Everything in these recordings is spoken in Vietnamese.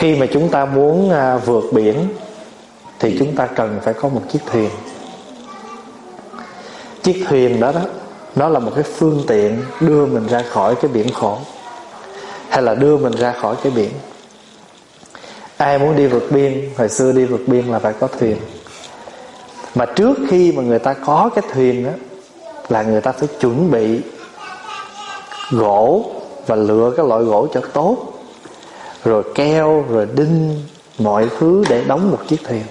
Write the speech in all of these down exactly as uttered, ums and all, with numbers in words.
Khi mà chúng ta muốn vượt biển thì chúng ta cần phải có một chiếc thuyền. Chiếc thuyền đó đó, nó là một cái phương tiện đưa mình ra khỏi cái biển khổ, hay là đưa mình ra khỏi cái biển. Ai muốn đi vượt biên, hồi xưa đi vượt biên là phải có thuyền. Mà trước khi mà người ta có cái thuyền đó, là người ta phải chuẩn bị gỗ và lựa cái loại gỗ cho tốt, rồi keo, rồi đinh, mọi thứ để đóng một chiếc thuyền.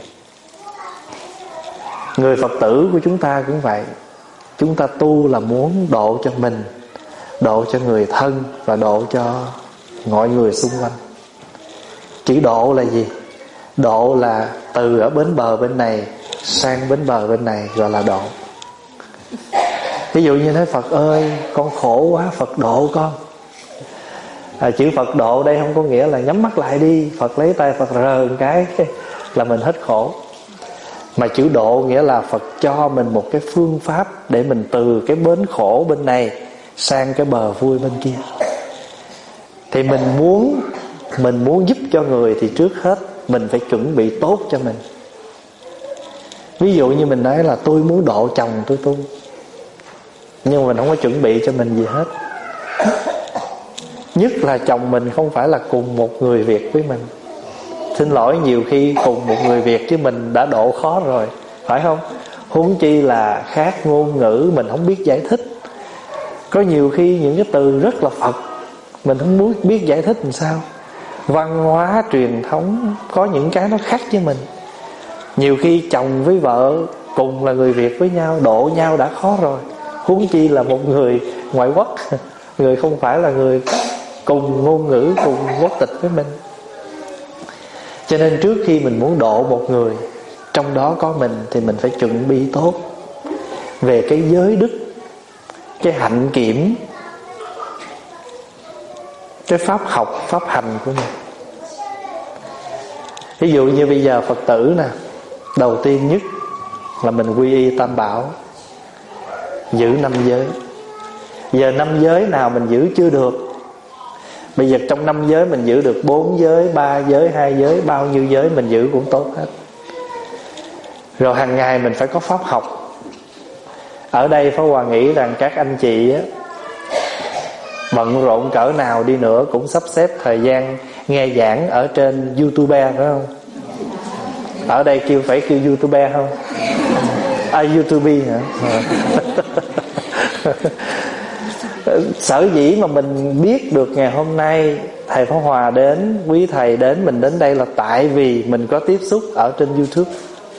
Người Phật tử của chúng ta cũng vậy. Chúng ta tu là muốn độ cho mình, độ cho người thân và độ cho mọi người xung quanh. Chữ độ là gì? Độ là từ ở bến bờ bên này sang bến bờ bên này, gọi là độ. Ví dụ như nói Phật ơi con khổ quá, Phật độ con. à, Chữ Phật độ đây không có nghĩa là nhắm mắt lại đi, Phật lấy tay Phật rờ một cái là mình hết khổ. Mà chữ độ nghĩa là Phật cho mình một cái phương pháp để mình từ cái bến khổ bên này sang cái bờ vui bên kia. Thì mình muốn Mình muốn giúp cho người thì trước hết mình phải chuẩn bị tốt cho mình. Ví dụ như mình nói là tôi muốn độ chồng tôi tu, nhưng mà mình không có chuẩn bị cho mình gì hết. Nhất là chồng mình không phải là cùng một người Việt với mình. Xin lỗi, nhiều khi cùng một người Việt chứ mình đã độ khó rồi, phải không? Huống chi là khác ngôn ngữ, mình không biết giải thích. Có nhiều khi những cái từ rất là Phật mình không muốn biết giải thích làm sao. Văn hóa truyền thống có những cái nó khác với mình. Nhiều khi chồng với vợ cùng là người Việt với nhau, độ nhau đã khó rồi, huống chi là một người ngoại quốc, người không phải là người cùng ngôn ngữ, cùng quốc tịch với mình. Cho nên trước khi mình muốn độ một người, trong đó có mình, thì mình phải chuẩn bị tốt về cái giới đức, cái hạnh kiểm, cái pháp học, pháp hành của mình. Ví dụ như bây giờ Phật tử nè, đầu tiên nhất là mình quy y Tam Bảo, giữ năm giới. Giờ năm giới nào mình giữ chưa được. Bây giờ trong năm giới mình giữ được bốn giới, ba giới, hai giới, bao nhiêu giới mình giữ cũng tốt hết. Rồi hàng ngày mình phải có pháp học. Ở đây Pháp Hòa nghĩ rằng các anh chị á, bận rộn cỡ nào đi nữa cũng sắp xếp thời gian nghe giảng ở trên YouTube, phải không? Ở đây kêu phải kêu YouTube không? À, YouTube hả? Sở dĩ mà mình biết được ngày hôm nay thầy Pháp Hòa đến, quý thầy đến, mình đến đây là tại vì mình có tiếp xúc ở trên YouTube.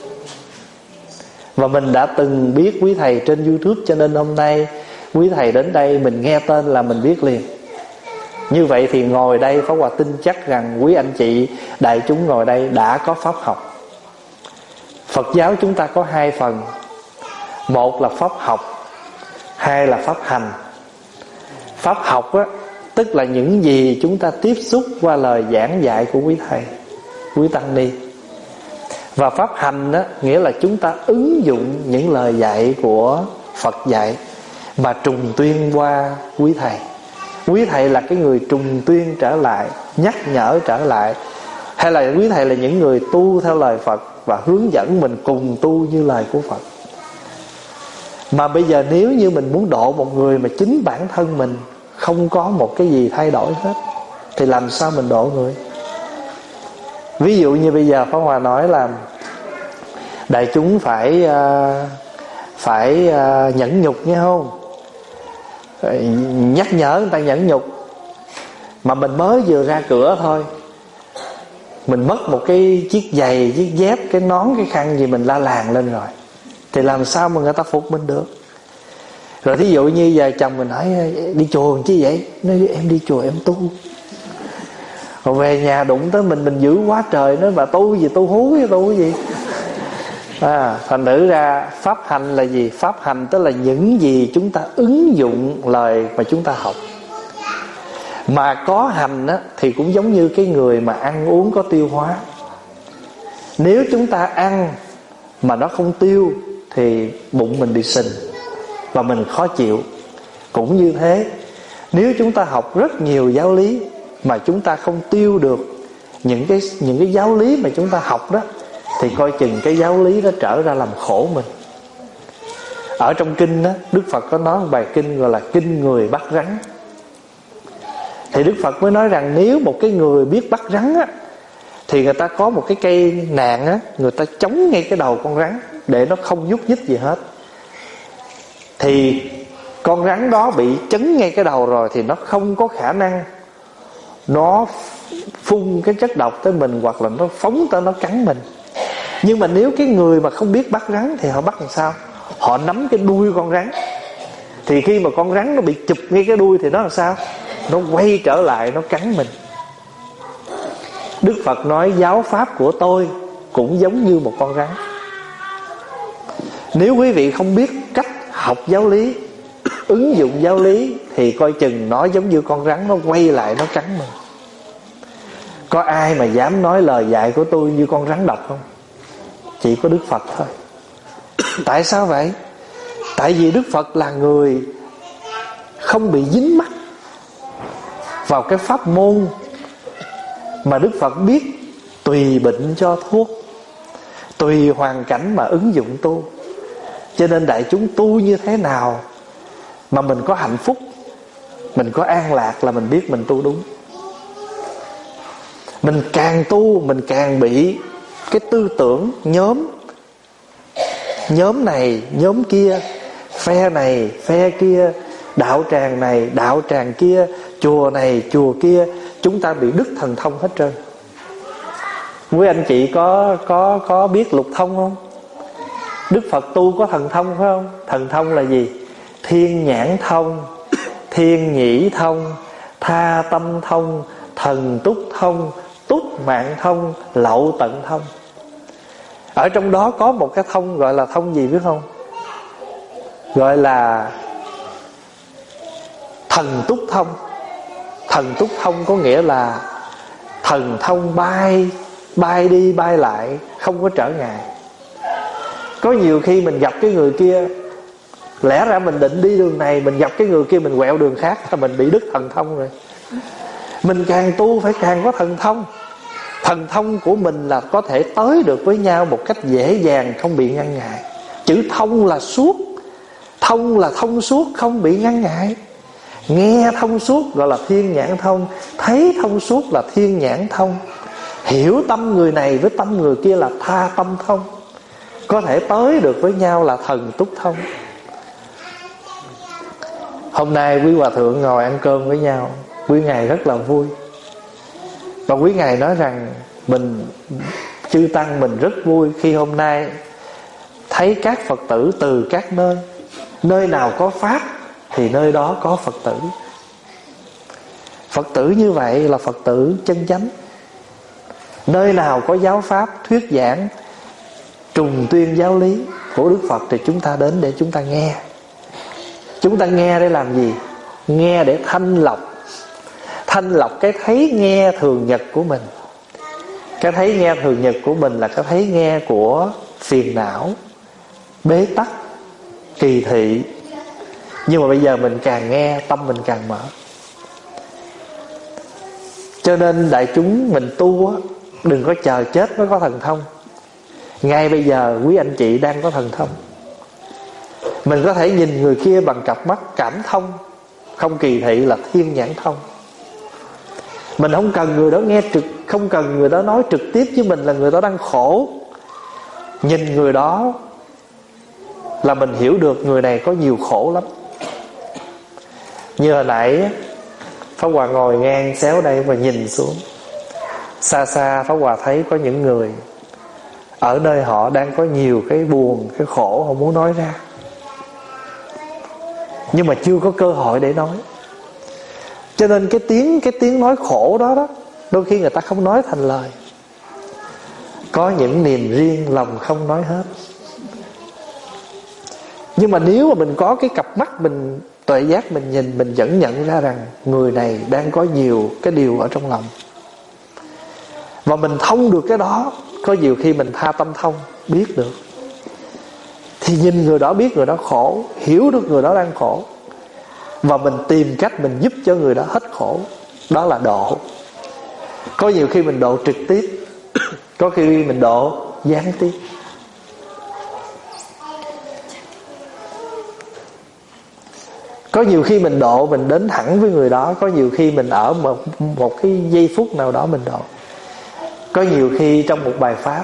Và mình đã từng biết quý thầy trên YouTube, cho nên hôm nay quý thầy đến đây mình nghe tên là mình biết liền. Như vậy thì ngồi đây Pháp Hòa tin chắc rằng quý anh chị đại chúng ngồi đây đã có pháp học. Phật giáo chúng ta có hai phần. Một là pháp học, hai là pháp hành. Pháp học á, tức là những gì chúng ta tiếp xúc qua lời giảng dạy của quý thầy, quý tăng ni. Và pháp hành á, nghĩa là chúng ta ứng dụng những lời dạy của Phật dạy mà trùng tuyên qua quý thầy. Quý thầy là cái người trùng tuyên trở lại, nhắc nhở trở lại, hay là quý thầy là những người tu theo lời Phật và hướng dẫn mình cùng tu như lời của Phật. Mà bây giờ nếu như mình muốn độ một người mà chính bản thân mình không có một cái gì thay đổi hết, thì làm sao mình độ người? Ví dụ như bây giờ Pháp Hòa nói là đại chúng phải uh, phải uh, nhẫn nhục, nghe không? Nhắc nhở người ta nhẫn nhục. Mà mình mới vừa ra cửa thôi, mình mất một cái chiếc giày, chiếc dép, cái nón, cái khăn gì mình la làng lên rồi, thì làm sao mà người ta phục mình được? Rồi thí dụ như giờ chồng mình hỏi đi chùa làm chi vậy? Nói em đi chùa em tu. Rồi về nhà đụng tới mình, mình giữ quá trời. Nói bà tu gì, tu hú với tu cái gì? À, thành thử ra pháp hành là gì? Pháp hành tức là những gì chúng ta ứng dụng lời mà chúng ta học. Mà có hành á, thì cũng giống như cái người mà ăn uống có tiêu hóa. Nếu chúng ta ăn mà nó không tiêu thì bụng mình đi sình và mình khó chịu. Cũng như thế, nếu chúng ta học rất nhiều giáo lý mà chúng ta không tiêu được những cái những cái giáo lý mà chúng ta học đó, thì coi chừng cái giáo lý đó trở ra làm khổ mình. Ở trong kinh đó, Đức Phật có nói một bài kinh gọi là kinh người bắt rắn. Thì Đức Phật mới nói rằng nếu một cái người biết bắt rắn á, thì người ta có một cái cây nạn á, người ta chống ngay cái đầu con rắn để nó không nhúc nhích gì hết. Thì con rắn đó bị chấn ngay cái đầu rồi thì nó không có khả năng nó phun cái chất độc tới mình, hoặc là nó phóng tới nó cắn mình. Nhưng mà nếu cái người mà không biết bắt rắn thì họ bắt làm sao? Họ nắm cái đuôi con rắn. Thì khi mà con rắn nó bị chụp ngay cái đuôi thì nó làm sao? Nó quay trở lại nó cắn mình. Đức Phật nói giáo pháp của tôi cũng giống như một con rắn. Nếu quý vị không biết cách học giáo lý, ứng dụng giáo lý, thì coi chừng nó giống như con rắn, nó quay lại nó cắn mình. Có ai mà dám nói lời dạy của tôi như con rắn độc không? Chỉ có Đức Phật thôi. Tại sao vậy? Tại vì Đức Phật là người không bị dính mắc vào cái pháp môn mà Đức Phật biết tùy bệnh cho thuốc, tùy hoàn cảnh mà ứng dụng tu. Cho nên đại chúng tu như thế nào mà mình có hạnh phúc, mình có an lạc là mình biết mình tu đúng. Mình càng tu mình càng bị cái tư tưởng nhóm, nhóm này nhóm kia, phe này phe kia, đạo tràng này đạo tràng kia, chùa này chùa kia. Chúng ta bị đứt thần thông hết trơn. Quý anh chị có có có biết lục thông không? Đức Phật tu có thần thông phải không? Thần thông là gì? Thiên nhãn thông, thiên nhĩ thông, tha tâm thông, thần túc thông, túc mạng thông, lậu tận thông. Ở trong đó có một cái thông gọi là thông gì biết không? Gọi là thần túc thông. Thần túc thông có nghĩa là thần thông bay, bay đi bay lại, không có trở ngại. Có nhiều khi mình gặp cái người kia, lẽ ra mình định đi đường này, mình gặp cái người kia mình quẹo đường khác là mình bị đứt thần thông rồi. Mình càng tu phải càng có thần thông. Thần thông của mình là có thể tới được với nhau một cách dễ dàng, không bị ngăn ngại. Chữ thông là suốt. Thông là thông suốt, không bị ngăn ngại. Nghe thông suốt gọi là thiên nhãn thông, thấy thông suốt là thiên nhãn thông, hiểu tâm người này với tâm người kia là tha tâm thông, có thể tới được với nhau là thần túc thông. Hôm nay quý hòa thượng ngồi ăn cơm với nhau, quý ngài rất là vui. Và quý ngài nói rằng mình, chư tăng mình rất vui khi hôm nay thấy các Phật tử từ các nơi, nơi nào có Pháp thì nơi đó có Phật tử. Phật tử như vậy là Phật tử chân chánh. Nơi nào có giáo Pháp thuyết giảng, trùng tuyên giáo lý của Đức Phật thì chúng ta đến để chúng ta nghe. Chúng ta nghe để làm gì? Nghe để thanh lọc. Thanh lọc cái thấy nghe thường nhật của mình. Cái thấy nghe thường nhật của mình là cái thấy nghe của phiền não, bế tắc, kỳ thị. Nhưng mà bây giờ mình càng nghe, tâm mình càng mở. Cho nên đại chúng mình tu á, đừng có chờ chết mới có thần thông. Ngay bây giờ quý anh chị đang có thần thông. Mình có thể nhìn người kia bằng cặp mắt cảm thông, không kỳ thị là thiên nhãn thông. Mình không cần người đó nghe trực, không cần người đó nói trực tiếp với mình là người đó đang khổ. Nhìn người đó là mình hiểu được người này có nhiều khổ lắm. Như hồi nãy Pháp Hòa ngồi ngang xéo đây và nhìn xuống, xa xa Pháp Hòa thấy có những người ở nơi họ đang có nhiều cái buồn, cái khổ họ muốn nói ra, nhưng mà chưa có cơ hội để nói. Cho nên cái tiếng cái tiếng nói khổ đó đó, đôi khi người ta không nói thành lời. Có những niềm riêng lòng không nói hết. Nhưng mà nếu mà mình có cái cặp mắt mình tuệ giác, mình nhìn, mình vẫn nhận ra rằng người này đang có nhiều cái điều ở trong lòng. Và mình thông được cái đó. Có nhiều khi mình tha tâm thông, biết được, thì nhìn người đó biết người đó khổ, hiểu được người đó đang khổ, và mình tìm cách mình giúp cho người đó hết khổ. Đó là độ. Có nhiều khi mình độ trực tiếp, có khi mình độ gián tiếp. Có nhiều khi mình độ mình đến thẳng với người đó, có nhiều khi mình ở một, một cái giây phút nào đó mình độ. Có nhiều khi trong một bài pháp,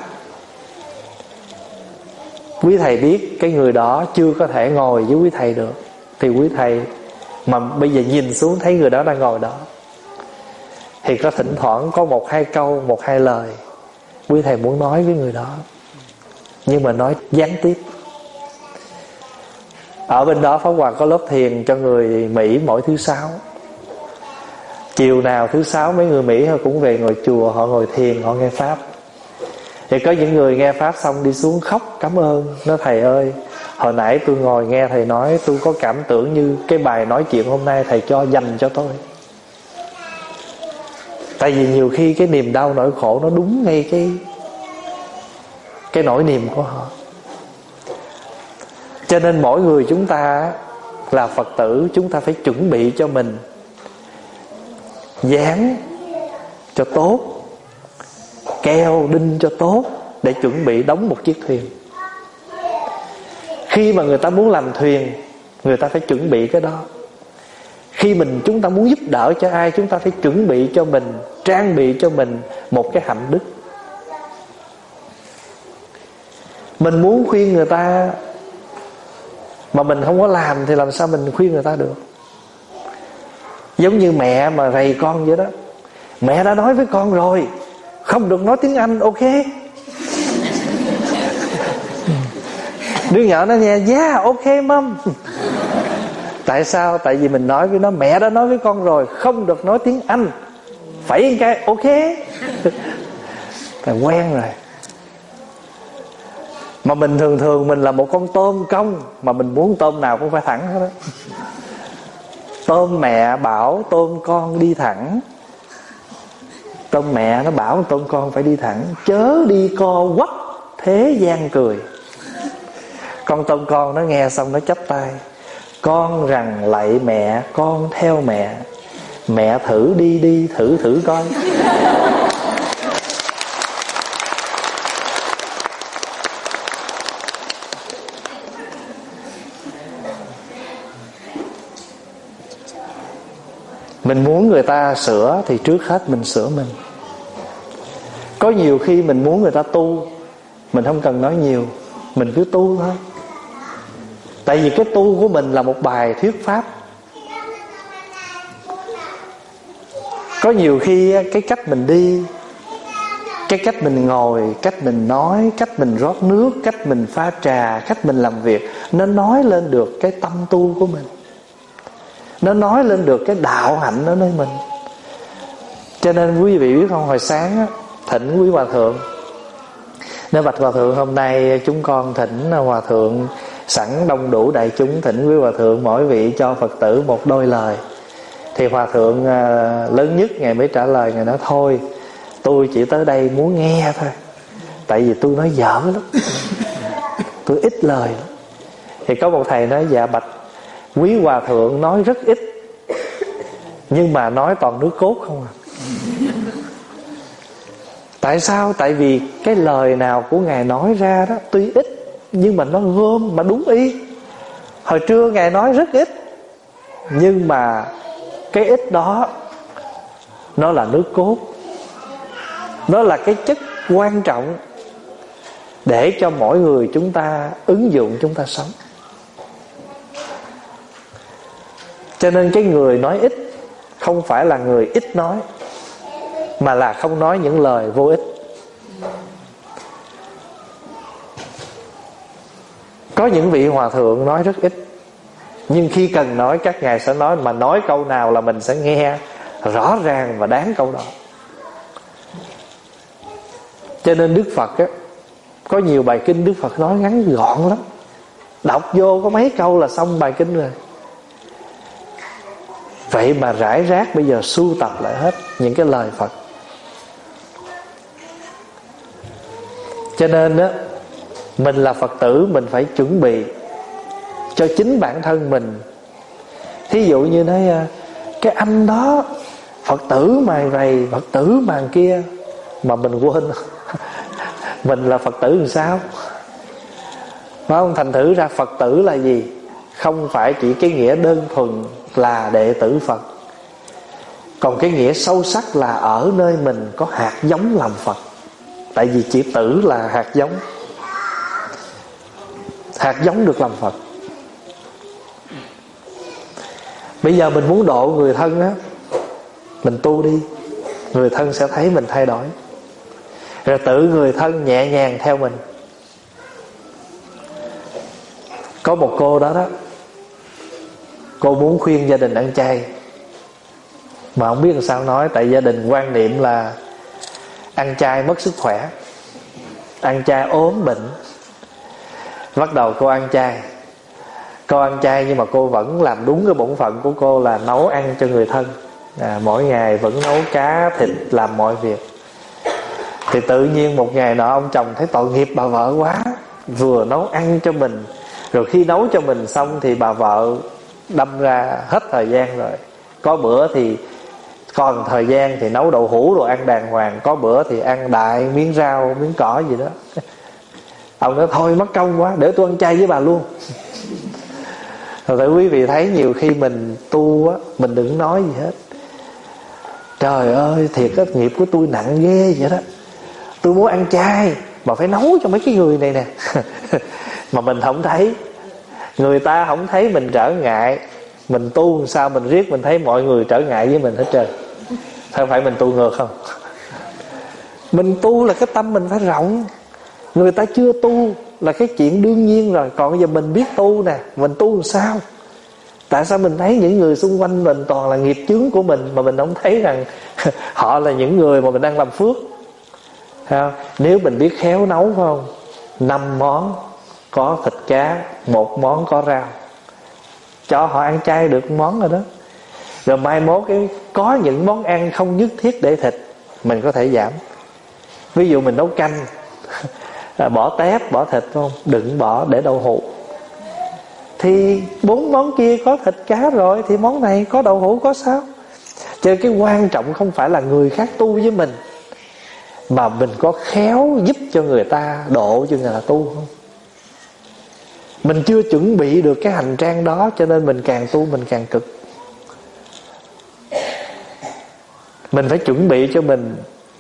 quý thầy biết cái người đó chưa có thể ngồi với quý thầy được, thì quý thầy mà bây giờ nhìn xuống thấy người đó đang ngồi đó, thì có thỉnh thoảng có một hai câu, một hai lời quý thầy muốn nói với người đó, nhưng mà nói gián tiếp. Ở bên đó Pháp Hòa có lớp thiền cho người Mỹ mỗi thứ sáu. Chiều nào thứ sáu mấy người Mỹ họ cũng về ngồi chùa, họ ngồi thiền, họ nghe Pháp. Thì có những người nghe Pháp xong đi xuống khóc cảm ơn, nói thầy ơi, hồi nãy tôi ngồi nghe thầy nói, tôi có cảm tưởng như cái bài nói chuyện hôm nay thầy cho dành cho tôi. Tại vì nhiều khi cái niềm đau nỗi khổ nó đúng ngay cái Cái nỗi niềm của họ. Cho nên mỗi người chúng ta là Phật tử, chúng ta phải chuẩn bị cho mình dán cho tốt, keo đinh cho tốt, để chuẩn bị đóng một chiếc thuyền. Khi mà người ta muốn làm thuyền, người ta phải chuẩn bị cái đó. Khi mình chúng ta muốn giúp đỡ cho ai, chúng ta phải chuẩn bị cho mình, trang bị cho mình một cái hạnh đức. Mình muốn khuyên người ta mà mình không có làm thì làm sao mình khuyên người ta được. Giống như mẹ mà rầy con vậy đó. Mẹ đã nói với con rồi, không được nói tiếng Anh, ok. Đứa nhỏ nó nghe, yeah, ok mom. Tại sao? Tại vì mình nói với nó, mẹ đã nói với con rồi, không được nói tiếng Anh, phải cái ok. Tại quen rồi. Mà mình thường thường mình là một con tôm công, mà mình muốn tôm nào cũng phải thẳng hết đó. Tôm mẹ bảo tôm con đi thẳng. Tôm mẹ nó bảo tôm con phải đi thẳng, chớ đi co quắp thế gian cười. Con tôm con nó nghe xong nó chắp tay, con rằng lạy mẹ, con theo mẹ, mẹ thử đi đi, thử thử coi. Mình muốn người ta sửa thì trước hết mình sửa mình. Có nhiều khi mình muốn người ta tu, mình không cần nói nhiều, mình cứ tu thôi. Tại vì cái tu của mình là một bài thuyết pháp. Có nhiều khi cái cách mình đi, cái cách mình ngồi, cách mình nói, cách mình rót nước, cách mình pha trà, cách mình làm việc, nó nói lên được cái tâm tu của mình, nó nói lên được cái đạo hạnh ở nơi mình. Cho nên quý vị biết không, hồi sáng á, thỉnh quý hòa thượng, nếu bạch hòa thượng hôm nay chúng con thỉnh hòa thượng, sẵn đông đủ đại chúng, thỉnh quý hòa thượng mỗi vị cho Phật tử một đôi lời. Thì hòa thượng lớn nhất ngài mới trả lời, ngài nói thôi, tôi chỉ tới đây muốn nghe thôi, tại vì tôi nói dở lắm, tôi ít lời lắm. Thì có một thầy nói, dạ bạch quý hòa thượng nói rất ít, nhưng mà nói toàn nước cốt không à. Tại sao? Tại vì cái lời nào của ngài nói ra đó tuy ít, nhưng mà nó gom mà đúng ý. Hồi trưa ngài nói rất ít, nhưng mà cái ít đó nó là nước cốt, nó là cái chất quan trọng để cho mỗi người chúng ta ứng dụng, chúng ta sống. Cho nên cái người nói ít không phải là người ít nói, mà là không nói những lời vô ích. Có những vị hòa thượng nói rất ít, nhưng khi cần nói các ngài sẽ nói, mà nói câu nào là mình sẽ nghe rõ ràng và đáng câu đó. Cho nên Đức Phật á, có nhiều bài kinh Đức Phật nói ngắn gọn lắm, đọc vô có mấy câu là xong bài kinh rồi. Vậy mà rải rác bây giờ sưu tập lại hết những cái lời Phật. Cho nên á, mình là Phật tử, mình phải chuẩn bị cho chính bản thân mình. Thí dụ như nói, cái anh đó Phật tử mà vậy, Phật tử mà kia, mà mình quên mình là Phật tử làm sao, phải không? Thành thử ra Phật tử là gì? Không phải chỉ cái nghĩa đơn thuần là đệ tử Phật, còn cái nghĩa sâu sắc là ở nơi mình có hạt giống làm Phật. Tại vì chữ tử là hạt giống, hạt giống được làm Phật. Bây giờ mình muốn độ người thân á, mình tu đi, người thân sẽ thấy mình thay đổi, rồi tự người thân nhẹ nhàng theo mình. Có một cô đó đó, cô muốn khuyên gia đình ăn chay, mà không biết làm sao nói. Tại gia đình quan niệm là ăn chay mất sức khỏe, ăn chay ốm bệnh. Bắt đầu cô ăn chay, cô ăn chay nhưng mà cô vẫn làm đúng cái bổn phận của cô là nấu ăn cho người thân. à, Mỗi ngày vẫn nấu cá, thịt, làm mọi việc. Thì tự nhiên một ngày nọ ông chồng thấy tội nghiệp bà vợ quá, vừa nấu ăn cho mình, rồi khi nấu cho mình xong thì bà vợ đâm ra hết thời gian rồi. Có bữa thì còn thời gian thì nấu đậu hũ rồi ăn đàng hoàng, có bữa thì ăn đại miếng rau, miếng cỏ gì đó. Ông nói thôi mất công quá, để tôi ăn chay với bà luôn. Rồi tại quý vị thấy nhiều khi mình tu á, mình đừng nói gì hết. Trời ơi, thiệt á, nghiệp của tôi nặng ghê vậy đó. Tôi muốn ăn chay mà phải nấu cho mấy cái người này nè. Mà mình không thấy, người ta không thấy mình trở ngại. Mình tu sao mình riết mình thấy mọi người trở ngại với mình hết trơn. Không phải mình tu ngược không? Mình tu là cái tâm mình phải rộng. Người ta chưa tu là cái chuyện đương nhiên rồi. Còn bây giờ mình biết tu nè, mình tu làm sao? Tại sao mình thấy những người xung quanh mình toàn là nghiệp chướng của mình, mà mình không thấy rằng họ là những người mà mình đang làm phước? Không? Nếu mình biết khéo nấu, phải không? Năm món có thịt cá, một món có rau, cho họ ăn chay được món rồi đó. Rồi mai mốt cái có những món ăn không nhất thiết để thịt, mình có thể giảm. Ví dụ mình nấu canh, bỏ tép, bỏ thịt, không? Đừng bỏ để đậu hũ. Thì bốn món kia có thịt cá rồi, thì món này có đậu hũ có sao? Cho nên cái quan trọng không phải là người khác tu với mình, mà mình có khéo giúp cho người ta, độ cho người ta tu không? Mình chưa chuẩn bị được cái hành trang đó, cho nên mình càng tu mình càng cực. Mình phải chuẩn bị cho mình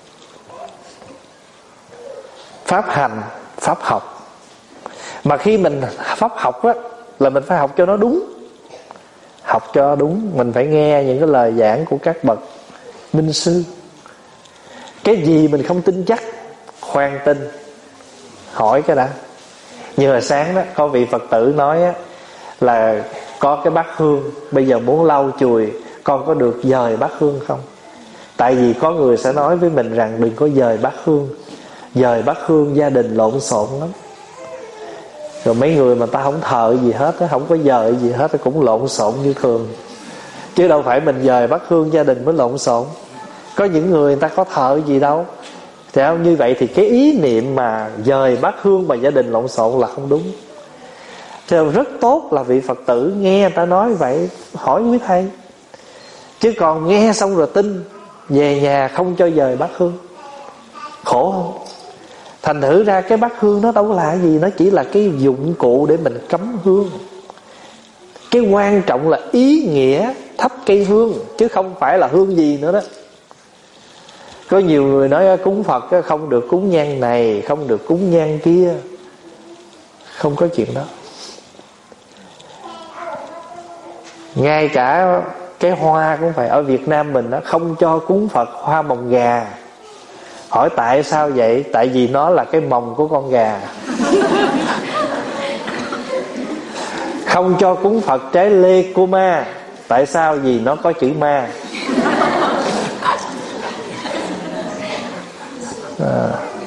pháp hành, pháp học. Mà khi mình pháp học á, là mình phải học cho nó đúng. Học cho đúng, mình phải nghe những cái lời giảng của các bậc minh sư. Cái gì mình không tin chắc, khoan tin, hỏi cái đã. Như hồi sáng đó, có vị Phật tử nói á, là có cái bát hương, bây giờ muốn lau chùi, con có được dời bát hương không? Tại vì có người sẽ nói với mình rằng đừng có dời bát hương, dời bát hương gia đình lộn xộn lắm. Rồi mấy người mà ta không thờ gì hết, không có dời gì hết, cũng lộn xộn như thường. Chứ đâu phải mình dời bát hương gia đình mới lộn xộn. Có những người người ta có thờ gì đâu. Thì không, như vậy thì cái ý niệm mà dời bát hương mà gia đình lộn xộn là không đúng. Cho nên rất tốt là vị Phật tử nghe người ta nói vậy, hỏi quý thầy. Chứ còn nghe xong rồi tin, về nhà không cho dời bát hương, khổ không? Thành thử ra cái bát hương nó đâu là gì, nó chỉ là cái dụng cụ để mình cắm hương. Cái quan trọng là ý nghĩa thắp cây hương, chứ không phải là hương gì nữa đó. Có nhiều người nói cúng Phật không được cúng nhang này, không được cúng nhang kia. Không có chuyện đó. Ngay cả cái hoa cũng phải. Ở Việt Nam mình đó, không cho cúng Phật hoa mồng gà. Hỏi tại sao vậy? Tại vì nó là cái mồng của con gà. Không cho cúng Phật trái lê cô ma. Tại sao? Vì nó có chữ ma. À.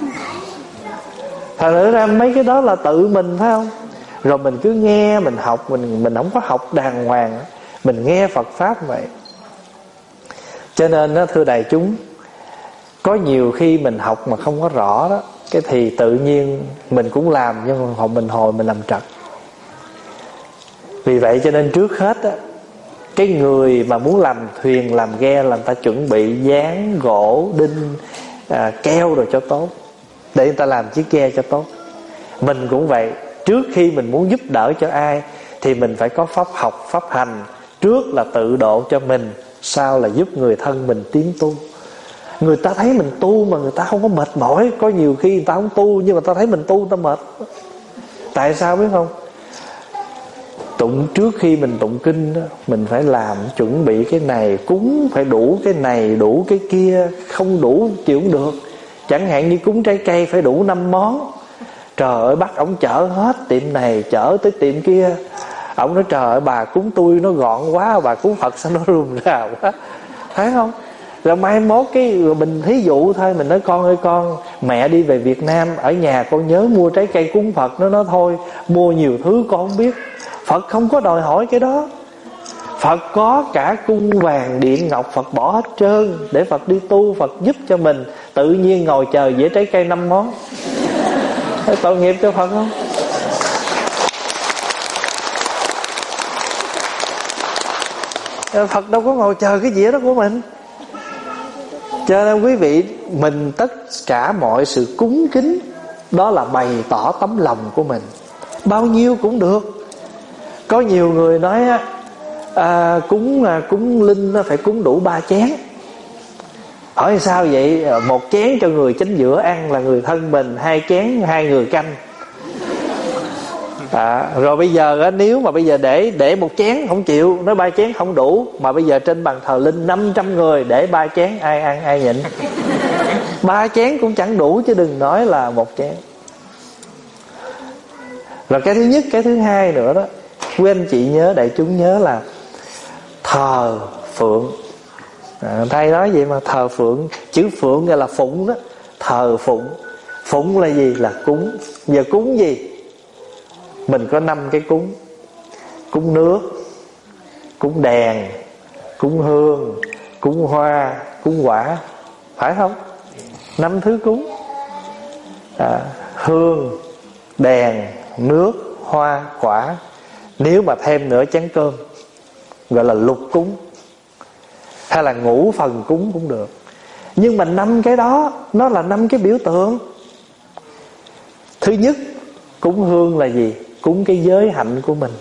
Thật sự ra mấy cái đó là tự mình, phải không? Rồi mình cứ nghe, mình học, Mình mình không có học đàng hoàng. Mình nghe Phật Pháp vậy. Cho nên đó, thưa đại chúng, có nhiều khi mình học mà không có rõ đó, cái thì tự nhiên mình cũng làm, nhưng mà mình hồi mình làm trật. Vì vậy cho nên trước hết á, Cái người mà muốn làm thuyền làm ghe là người ta chuẩn bị dán gỗ, đinh, à, keo rồi cho tốt, để người ta làm chiếc ghe cho tốt. Mình cũng vậy, trước khi mình muốn giúp đỡ cho ai thì mình phải có pháp học, pháp hành. Trước là tự độ cho mình, sau là giúp người thân mình tiến tu. Người ta thấy mình tu mà người ta không có mệt mỏi. Có nhiều khi người ta không tu nhưng mà ta thấy mình tu người ta mệt. Tại sao biết không? Tụng trước khi mình tụng kinh đó, mình phải làm chuẩn bị cái này, cúng phải đủ cái này, đủ cái kia. Không đủ chịu không được. Chẳng hạn như cúng trái cây phải đủ năm món. Trời ơi, bắt ổng chở hết tiệm này, chở tới tiệm kia. Ổng nói trời ơi, bà cúng tôi nó gọn quá, bà cúng Phật sao nó rườm rà quá. Thấy không? Rồi mai mốt cái mình thí dụ thôi, mình nói con ơi con, mẹ đi về Việt Nam, ở nhà con nhớ mua trái cây cúng Phật. Nó nói thôi, mua nhiều thứ con không biết. Phật không có đòi hỏi cái đó. Phật có cả cung vàng điện ngọc, Phật bỏ hết trơn để Phật đi tu, Phật giúp cho mình. Tự nhiên ngồi chờ dĩa trái cây năm món. Tội nghiệp cho Phật không? Phật đâu có ngồi chờ cái dĩa đó của mình. Cho nên quý vị, mình tất cả mọi sự cúng kính đó là bày tỏ tấm lòng của mình. Bao nhiêu cũng được. Có nhiều người nói à, cúng à, cúng linh nó phải cúng đủ ba chén. Hỏi sao vậy? Một chén cho người chính giữa ăn là người thân mình, hai chén hai người canh. À, rồi bây giờ nếu mà bây giờ để để một chén không chịu, nói ba chén không đủ, mà bây giờ trên bàn thờ linh năm trăm người để ba chén, ai ăn ai nhịn. Ba chén cũng chẳng đủ chứ đừng nói là một chén. Rồi cái thứ nhất, cái thứ hai nữa đó, quý anh chị nhớ, đại chúng nhớ là thờ phượng. À, thầy nói vậy mà, thờ phượng, chữ phượng gọi là phụng đó, thờ phụng. Phụng là gì? Là cúng. Giờ cúng gì? Mình có năm cái cúng. Cúng nước, cúng đèn, cúng hương, cúng hoa, cúng quả. Phải không? Năm thứ cúng. à, Hương, đèn, nước, hoa, quả. Nếu mà thêm nửa chén cơm gọi là lục cúng, hay là ngũ phần cúng cũng được. Nhưng mà năm cái đó nó là năm cái biểu tượng. Thứ nhất, cúng hương là gì? Cúng cái giới hạnh của mình.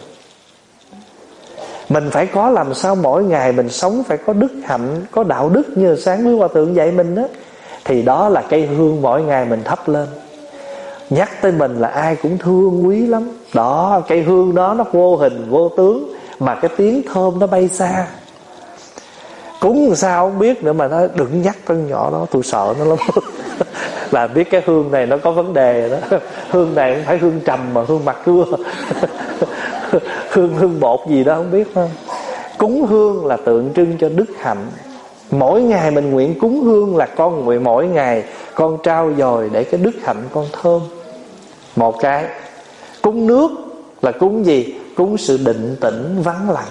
Mình phải có, làm sao mỗi ngày mình sống phải có đức hạnh, có đạo đức như sáng quý hòa thượng dạy mình đó. Thì đó là cây hương mỗi ngày mình thắp lên. Nhắc tới mình là ai cũng thương quý lắm. Đó, cây hương đó nó vô hình vô tướng, mà cái tiếng thơm nó bay xa. Cúng làm sao không biết nữa, mà nó đừng nhắc con nhỏ đó, tôi sợ nó lắm. Là biết cái hương này nó có vấn đề đó. Hương này không phải hương trầm mà hương mặt cưa. Hương hương bột gì đó không biết không. Cúng hương là tượng trưng cho đức hạnh. Mỗi ngày mình nguyện cúng hương là con nguyện mỗi ngày con trao dồi để cái đức hạnh con thơm. Một cái. Cúng nước là cúng gì? Cúng sự định tĩnh vắng lặng.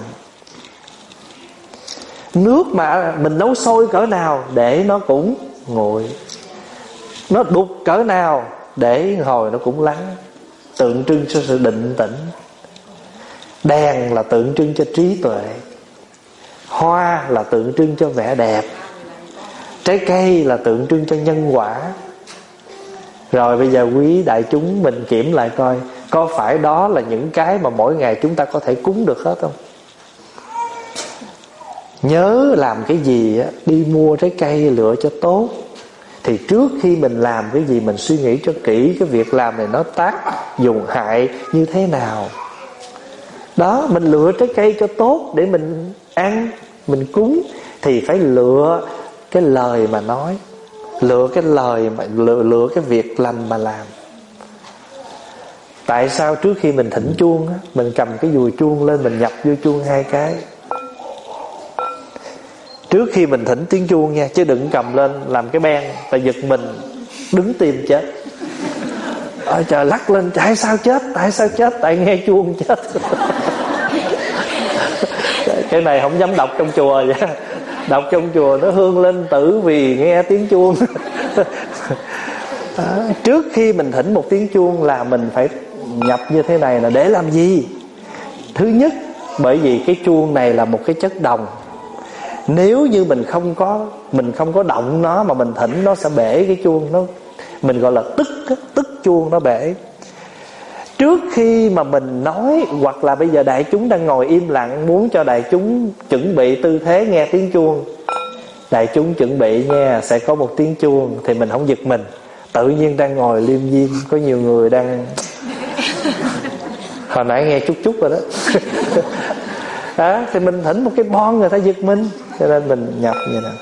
Nước mà mình nấu sôi cỡ nào để nó cũng nguội, nó đục cỡ nào để hồi nó cũng lắng, tượng trưng cho sự định tĩnh. Đèn là tượng trưng cho trí tuệ. Hoa là tượng trưng cho vẻ đẹp. Trái cây là tượng trưng cho nhân quả. Rồi bây giờ quý đại chúng mình kiểm lại coi, có phải đó là những cái mà mỗi ngày chúng ta có thể cúng được hết không? Nhớ làm cái gì á, đi mua trái cây lựa cho tốt. Thì trước khi mình làm cái gì mình suy nghĩ cho kỹ cái việc làm này nó tác dụng hại như thế nào. Đó, mình lựa trái cây cho tốt để mình ăn, mình cúng. Thì phải lựa cái lời mà nói, lựa cái lời mà lựa, lựa cái việc lành mà làm. Tại sao trước khi mình thỉnh chuông á, mình cầm cái dùi chuông lên, mình nhập vô chuông hai cái. Trước khi mình thỉnh tiếng chuông nha, chứ đừng cầm lên làm cái beng, tại giật mình đứng tim chết. Ôi trời, lắc lên, tại sao chết? Tại sao chết? Tại nghe chuông chết. Cái này không dám đọc trong chùa vậy. Đọc trong chùa nó hương lên tử vì nghe tiếng chuông. À, trước khi mình thỉnh một tiếng chuông là mình phải nhập như thế này là để làm gì? Thứ nhất Bởi vì cái chuông này là một cái chất đồng. Nếu như mình không có Mình không có động nó mà mình thỉnh, nó sẽ bể cái chuông. Nó Mình gọi là tức Tức chuông nó bể. Trước khi mà mình nói, hoặc là bây giờ đại chúng đang ngồi im lặng, muốn cho đại chúng chuẩn bị tư thế nghe tiếng chuông. Đại chúng chuẩn bị nha, sẽ có một tiếng chuông, thì mình không giật mình. Tự nhiên đang ngồi liêm diêm, có nhiều người đang hồi nãy nghe chút chút rồi đó. Đó, thì mình thỉnh một cái bon người ta giật mình. Cho nên mình nhập như nè,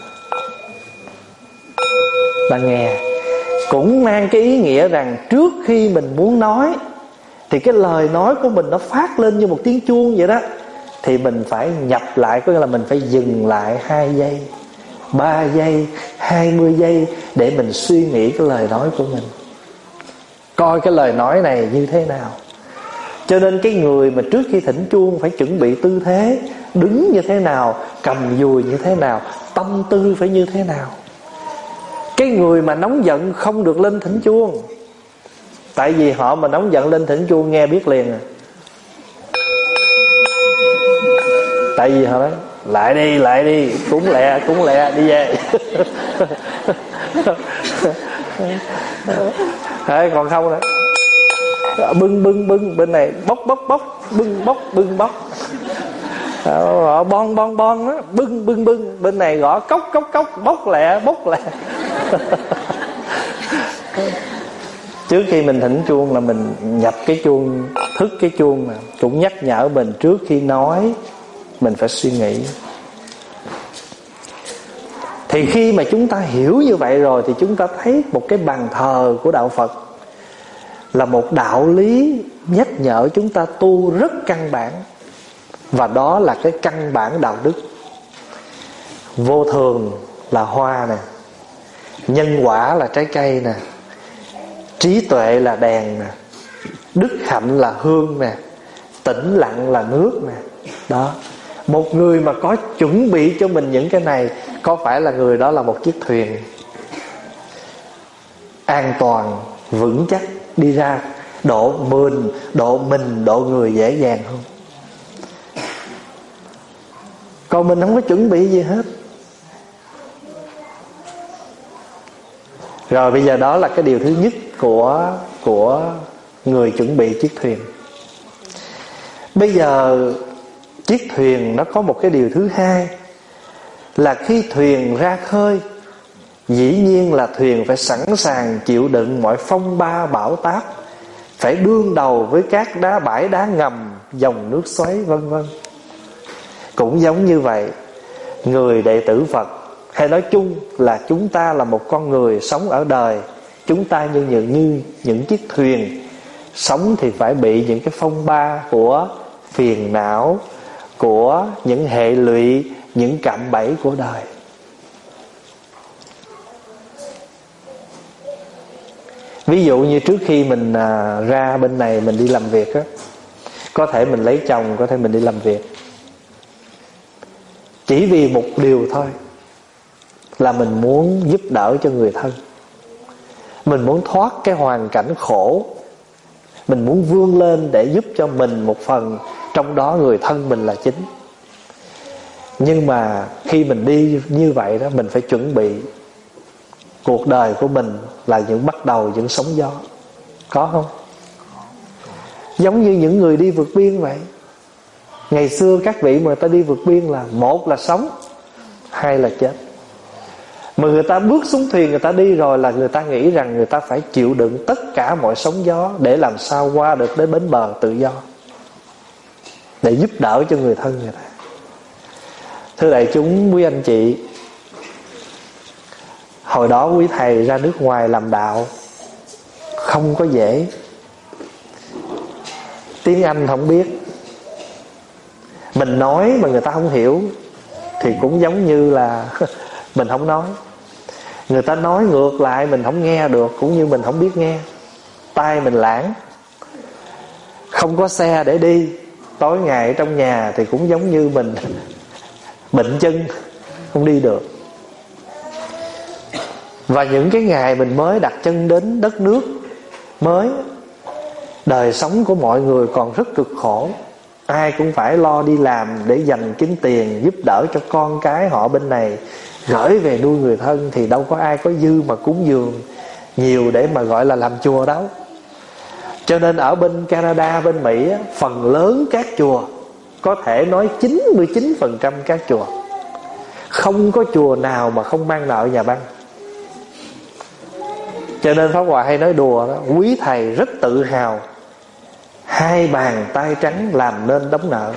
ta nghe. Cũng mang cái ý nghĩa rằng trước khi mình muốn nói, thì cái lời nói của mình nó phát lên như một tiếng chuông vậy đó, thì mình phải nhập lại. Có nghĩa là mình phải dừng lại hai giây, ba giây, hai mươi giây, để mình suy nghĩ cái lời nói của mình, coi cái lời nói này như thế nào. Cho nên cái người mà trước khi thỉnh chuông phải chuẩn bị tư thế, đứng như thế nào, cầm dùi như thế nào, tâm tư phải như thế nào. Cái người mà nóng giận không được lên thỉnh chuông. Tại vì họ mà nóng giận lên thỉnh chuông nghe biết liền à. Tại vì họ nói lại đi, lại đi, cúng lẹ, cúng lẹ, đi về. Đấy, còn không nữa, bưng bưng bưng, bên này bóc bóc bóc, bưng bóc bưng bóc, họ bon bon bon đó, bưng bưng bưng, bên này gõ cốc cốc cốc, bóc lẹ bóc lẹ. Trước khi mình thỉnh chuông là mình nhập cái chuông, thức cái chuông mà cũng nhắc nhở mình trước khi nói mình phải suy nghĩ. Thì khi mà chúng ta hiểu như vậy rồi, thì chúng ta thấy một cái bàn thờ của đạo Phật là một đạo lý nhắc nhở chúng ta tu rất căn bản. Và đó là cái căn bản đạo đức. Vô thường là hoa nè, nhân quả là trái cây nè, trí tuệ là đèn nè, đức hạnh là hương nè, tĩnh lặng là nước nè. Đó, một người mà có chuẩn bị cho mình những cái này, có phải là người đó là một chiếc thuyền an toàn, vững chắc, đi ra độ mình, độ mình, độ người dễ dàng không? Còn mình không có chuẩn bị gì hết. Rồi bây giờ đó là cái điều thứ nhất của của người chuẩn bị chiếc thuyền. Bây giờ chiếc thuyền nó có một cái điều thứ hai, là khi thuyền ra khơi, dĩ nhiên là thuyền phải sẵn sàng chịu đựng mọi phong ba bão táp, phải đương đầu với các đá bãi đá ngầm, dòng nước xoáy vân vân. Cũng giống như vậy, người đệ tử Phật, hay nói chung là chúng ta là một con người sống ở đời, chúng ta như những, như những chiếc thuyền sống thì phải bị những cái phong ba của phiền não, của những hệ lụy, những cạm bẫy của đời. Ví dụ như trước khi mình à, ra bên này mình đi làm việc á, có thể mình lấy chồng, có thể mình đi làm việc, chỉ vì một điều thôi, là mình muốn giúp đỡ cho người thân, mình muốn thoát cái hoàn cảnh khổ, mình muốn vươn lên để giúp cho mình một phần, trong đó người thân mình là chính. Nhưng mà khi mình đi như vậy đó, mình phải chuẩn bị cuộc đời của mình là những bắt đầu, những sóng gió. Có không? Giống như những người đi vượt biên vậy. Ngày xưa các vị mà người ta đi vượt biên là một là sống, hai là chết. Mà người ta bước xuống thuyền, người ta đi rồi là người ta nghĩ rằng người ta phải chịu đựng tất cả mọi sóng gió để làm sao qua được đến bến bờ tự do, để giúp đỡ cho người thân người ta. Thưa đại chúng, quý anh chị, hồi đó quý thầy ra nước ngoài làm đạo không có dễ. Tiếng Anh không biết, mình nói mà người ta không hiểu thì cũng giống như là mình không nói. Người ta nói ngược lại mình không nghe được, cũng như mình không biết nghe. Tai mình lãng, không có xe để đi, tối ngày ở trong nhà thì cũng giống như mình bệnh chân, không đi được. Và những cái ngày mình mới đặt chân đến đất nước mới, đời sống của mọi người còn rất cực khổ. ai cũng phải lo đi làm để dành kiếm tiền giúp đỡ cho con cái họ bên này gửi về nuôi người thân, thì đâu có ai có dư mà cúng dường nhiều để mà gọi là làm chùa đâu. Cho nên ở bên Canada, bên Mỹ, phần lớn các chùa, có thể nói chín mươi chín phần trăm các chùa, không có chùa nào mà không mang nợ nhà băng. Cho nên Pháp Hòa hay nói đùa đó, quý thầy rất tự hào hai bàn tay trắng làm nên đóng nợ.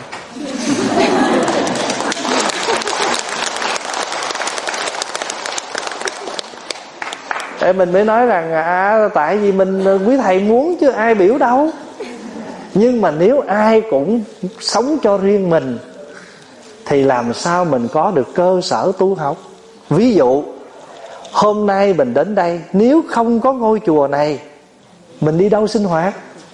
Để mình mới nói rằng à, tại vì mình quý thầy muốn chứ ai biểu đâu. Nhưng mà nếu ai cũng sống cho riêng mình thì làm sao mình có được cơ sở tu học. Ví dụ hôm nay mình đến đây, nếu không có ngôi chùa này, mình đi đâu sinh hoạt?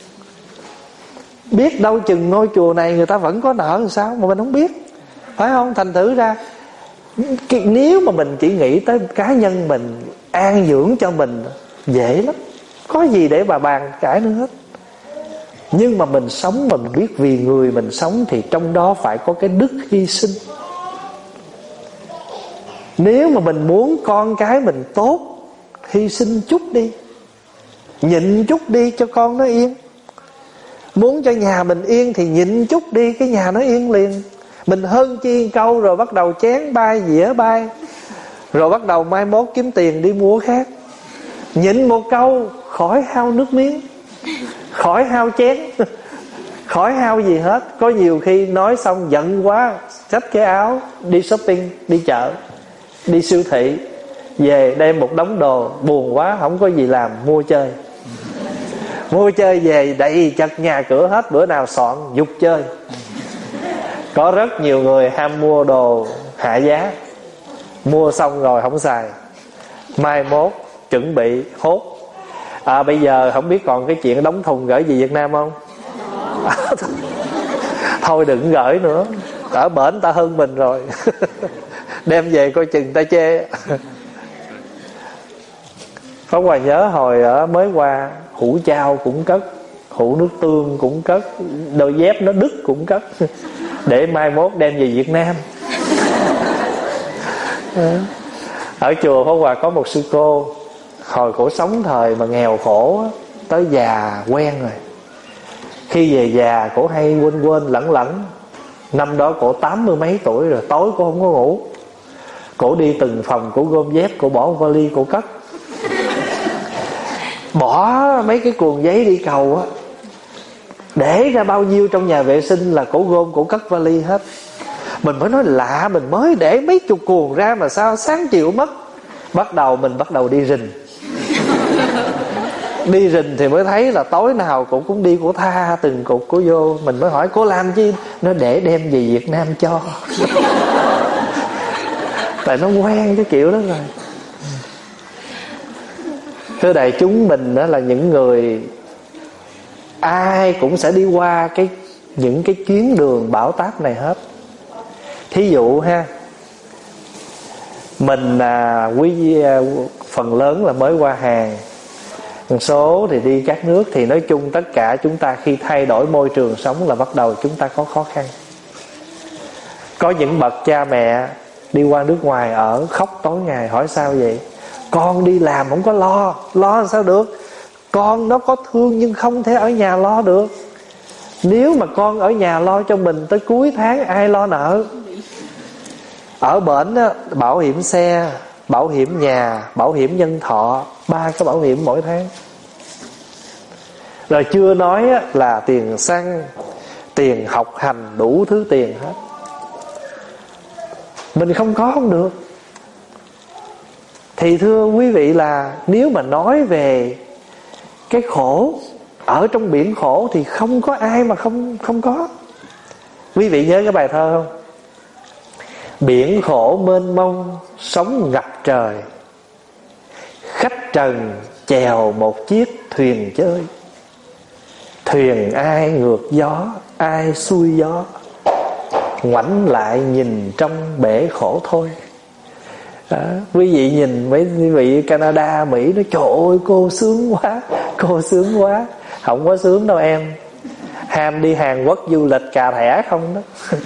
Biết đâu chừng ngôi chùa này người ta vẫn có nợ làm sao mà mình không biết, phải không? Thành thử ra nếu mà mình chỉ nghĩ tới cá nhân mình, an dưỡng cho mình, dễ lắm, có gì để mà bàn cãi nữa hết. Nhưng mà mình sống mà mình biết vì người mình sống, thì trong đó phải có cái đức hy sinh. Nếu mà mình muốn con cái mình tốt, hy sinh chút đi, nhịn chút đi cho con nó yên. Muốn cho nhà mình yên thì nhịn chút đi, cái nhà nó yên liền. Mình hơn chi câu rồi bắt đầu chén bay, dĩa bay, rồi bắt đầu mai mốt kiếm tiền đi mua khác. Nhịn một câu khỏi hao nước miếng, khỏi hao chén, khỏi hao gì hết. Có nhiều khi nói xong giận quá, xách cái áo đi shopping, đi chợ, đi siêu thị, về đem một đống đồ, buồn quá không có gì làm, mua chơi. Mua chơi về đầy chật nhà cửa hết, bữa nào soạn dục chơi. Có rất nhiều người ham mua đồ hạ giá, mua xong rồi không xài, mai mốt chuẩn bị hốt. À, bây giờ không biết còn cái chuyện đóng thùng gửi về Việt Nam không? Thôi đừng gửi nữa, ở bển ta hơn mình rồi. Đem về coi chừng ta chê. Pháp Hòa nhớ hồi ở mới qua, hũ chao cũng cất, hũ nước tương cũng cất, đôi dép nó đứt cũng cất, để mai mốt đem về Việt Nam. Ở chùa Pháp Hòa có một sư cô, hồi cổ sống thời mà nghèo khổ, tới già quen rồi. Khi về già cổ hay quên quên lẩn lẩn. Năm đó cổ tám mươi mấy tuổi rồi, tối cổ không có ngủ, cổ đi từng phòng, cổ gom dép, cổ bỏ vali, cổ cất. Bỏ mấy cái cuộn giấy đi cầu á, để ra bao nhiêu trong nhà vệ sinh là cổ gom, cổ cất vali hết. Mình mới nói lạ, mình mới để mấy chục cuộn ra mà sao sáng chiều mất. Bắt đầu mình bắt đầu đi rình. Đi rình thì mới thấy là tối nào cũng cũng đi, cổ tha từng cục cổ vô. Mình mới hỏi cô làm chi? Nó để đem về Việt Nam cho. Tại nó quen cái kiểu đó rồi. Thưa đại chúng, mình đó là những người ai cũng sẽ đi qua cái những cái chuyến đường bão táp này hết. Thí dụ ha, mình à, quý à, phần lớn là mới qua hàng, một số thì đi các nước. Thì nói chung tất cả chúng ta khi thay đổi môi trường sống là bắt đầu chúng ta có khó khăn. Có những bậc cha mẹ đi qua nước ngoài ở khóc tối ngày, hỏi sao vậy? Con đi làm không có lo, lo làm sao được? Con nó có thương nhưng không thể ở nhà lo được. Nếu mà con ở nhà lo cho mình tới cuối tháng ai lo nợ? Ở bển á, bảo hiểm xe, bảo hiểm nhà, bảo hiểm nhân thọ, ba cái bảo hiểm mỗi tháng. Rồi chưa nói á, là tiền xăng, tiền học hành, đủ thứ tiền hết. Mình không có không được. Thì thưa quý vị là nếu mà nói về cái khổ, ở trong biển khổ thì không có ai mà không không có. Quý vị nhớ cái bài thơ không? Biển khổ mênh mông, sóng ngập trời, khách trần chèo một chiếc thuyền chơi. Thuyền ai ngược gió, ai xuôi gió, ngoảnh lại nhìn trong bể khổ thôi. Đó, quý vị nhìn mấy quý vị Canada, Mỹ nói trời ơi cô sướng quá, cô sướng quá. Không có sướng đâu em. ham đi Hàn Quốc du lịch cà thẻ không đó.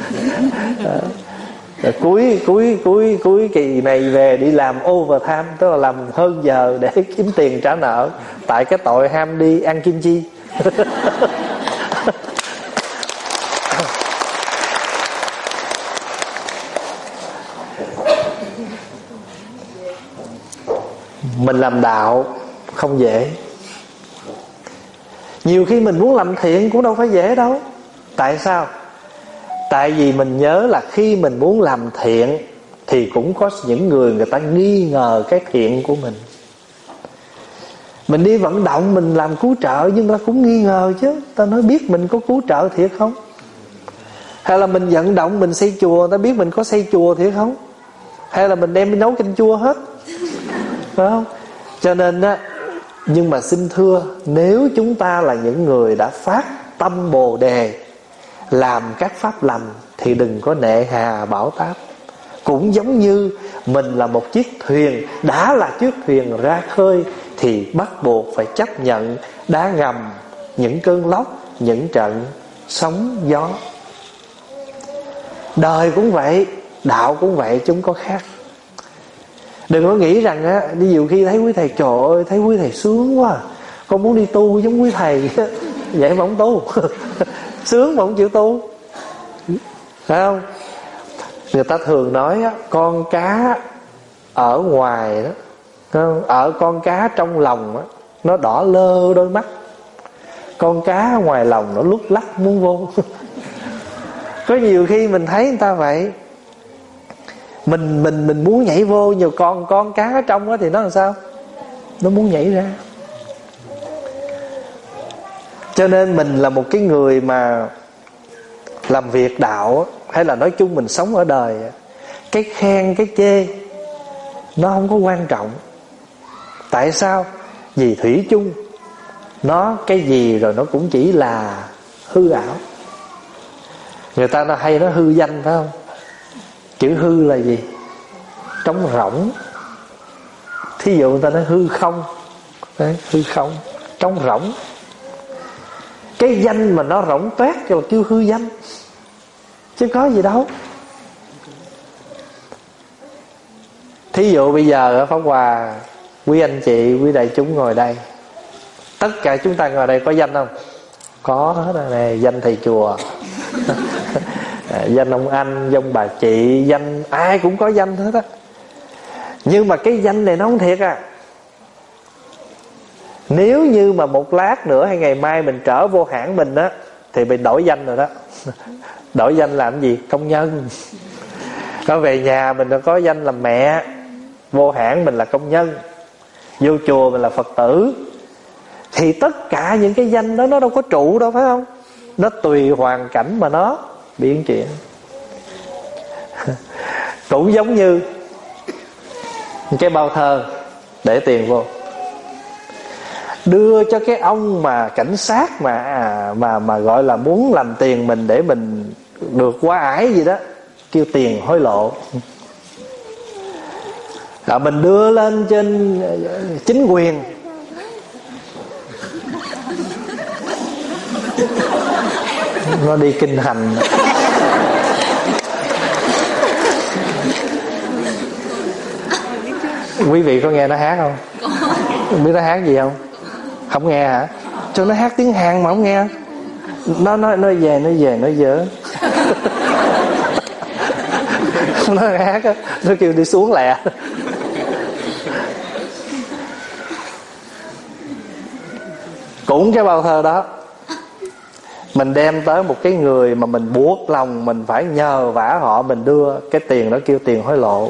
Rồi cuối cuối cuối cuối kỳ này về đi làm overtime, tức là làm hơn giờ để kiếm tiền trả nợ, tại cái tội ham đi ăn kim chi. Mình làm đạo không dễ. Nhiều khi mình muốn làm thiện cũng đâu phải dễ đâu. Tại sao? Tại vì mình nhớ là khi mình muốn làm thiện thì cũng có những người người ta nghi ngờ cái thiện của mình. Mình đi vận động, mình làm cứu trợ, nhưng ta cũng nghi ngờ chứ. Ta nói biết mình có cứu trợ thiệt không? Hay là mình vận động, mình xây chùa, ta biết mình có xây chùa thiệt không? Hay là mình đem đi nấu canh chua hết, phải không? Cho nên á, nhưng mà xin thưa, nếu chúng ta là những người đã phát tâm Bồ Đề, làm các pháp lành, thì đừng có nệ hà bảo táp. Cũng giống như mình là một chiếc thuyền, đã là chiếc thuyền ra khơi thì bắt buộc phải chấp nhận đá ngầm, những cơn lốc, những trận sóng gió. Đời cũng vậy, đạo cũng vậy, chúng có khác. Đừng có nghĩ rằng á, đi nhiều khi thấy quý thầy trời ơi, thấy quý thầy sướng quá, con muốn đi tu giống quý thầy. Vậy mà không tu. Sướng mà không chịu tu, phải không? Người ta thường nói á, con cá ở ngoài đó, ở con cá trong lòng á, nó đỏ lơ đôi mắt. Con cá ngoài lòng nó lúc lắc muốn vô. Có nhiều khi mình thấy người ta vậy, Mình mình mình muốn nhảy vô, nhiều con con cá ở trong đó thì nó làm sao? Nó muốn nhảy ra. Cho nên mình là một cái người mà làm việc đạo, hay là nói chung mình sống ở đời, cái khen cái chê nó không có quan trọng. Tại sao? Vì thủy chung nó cái gì rồi nó cũng chỉ là hư ảo. Người ta nó hay nói hư danh, phải không? Chữ hư là gì? Trống rỗng. Thí dụ người ta nói hư không. Đấy, hư không, trống rỗng. Cái danh mà nó rỗng toét cho là kêu hư danh, chứ có gì đâu. Thí dụ bây giờ ở Pháp Hòa, quý anh chị, quý đại chúng ngồi đây, tất cả chúng ta ngồi đây có danh không? Có hết rồi này, danh thầy chùa, danh ông anh, danh bà chị, danh ai cũng có danh hết á. Nhưng mà cái danh này nó không thiệt à. Nếu như mà một lát nữa hay ngày mai mình trở vô hãng mình á, thì mình đổi danh rồi đó. Đổi danh làm gì? Công nhân. Có về nhà mình có danh làm mẹ, vô hãng mình là công nhân, vô chùa mình là Phật tử. Thì tất cả những cái danh đó nó đâu có trụ đâu, phải không? Nó tùy hoàn cảnh mà nó biến chuyển. Cũng giống như cái bao thơ để tiền vô, đưa cho cái ông mà cảnh sát mà à, mà mà gọi là muốn làm tiền mình để mình được quá ái gì đó, kêu tiền hối lộ. Rồi mình đưa lên trên chính quyền, nó đi kinh hành. Quý vị có nghe nó hát không? Không biết nó hát gì không? Không nghe hả? Cho nó hát tiếng Hàn mà không nghe. Nó nói nói về nói về nói dở. Nó hát á, nó kêu đi xuống lẹ. Cũng cái bao thơ đó, mình đem tới một cái người mà mình buộc lòng mình phải nhờ vả họ, mình đưa cái tiền đó kêu tiền hối lộ.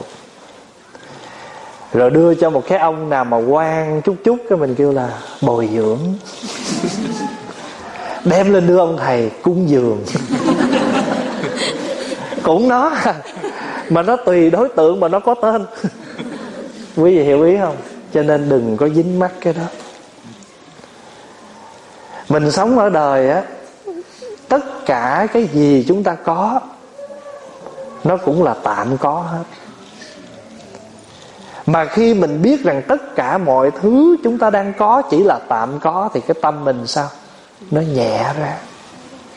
Rồi đưa cho một cái ông nào mà quan chút chút, cái mình kêu là bồi dưỡng. Đem lên đưa ông thầy cúng dường. Cũng nó, mà nó tùy đối tượng mà nó có tên. Quý vị hiểu ý không? Cho nên đừng có dính mắc cái đó. Mình sống ở đời á, tất cả cái gì chúng ta có nó cũng là tạm có hết. Mà khi mình biết rằng tất cả mọi thứ chúng ta đang có chỉ là tạm có, thì cái tâm mình sao? Nó nhẹ ra.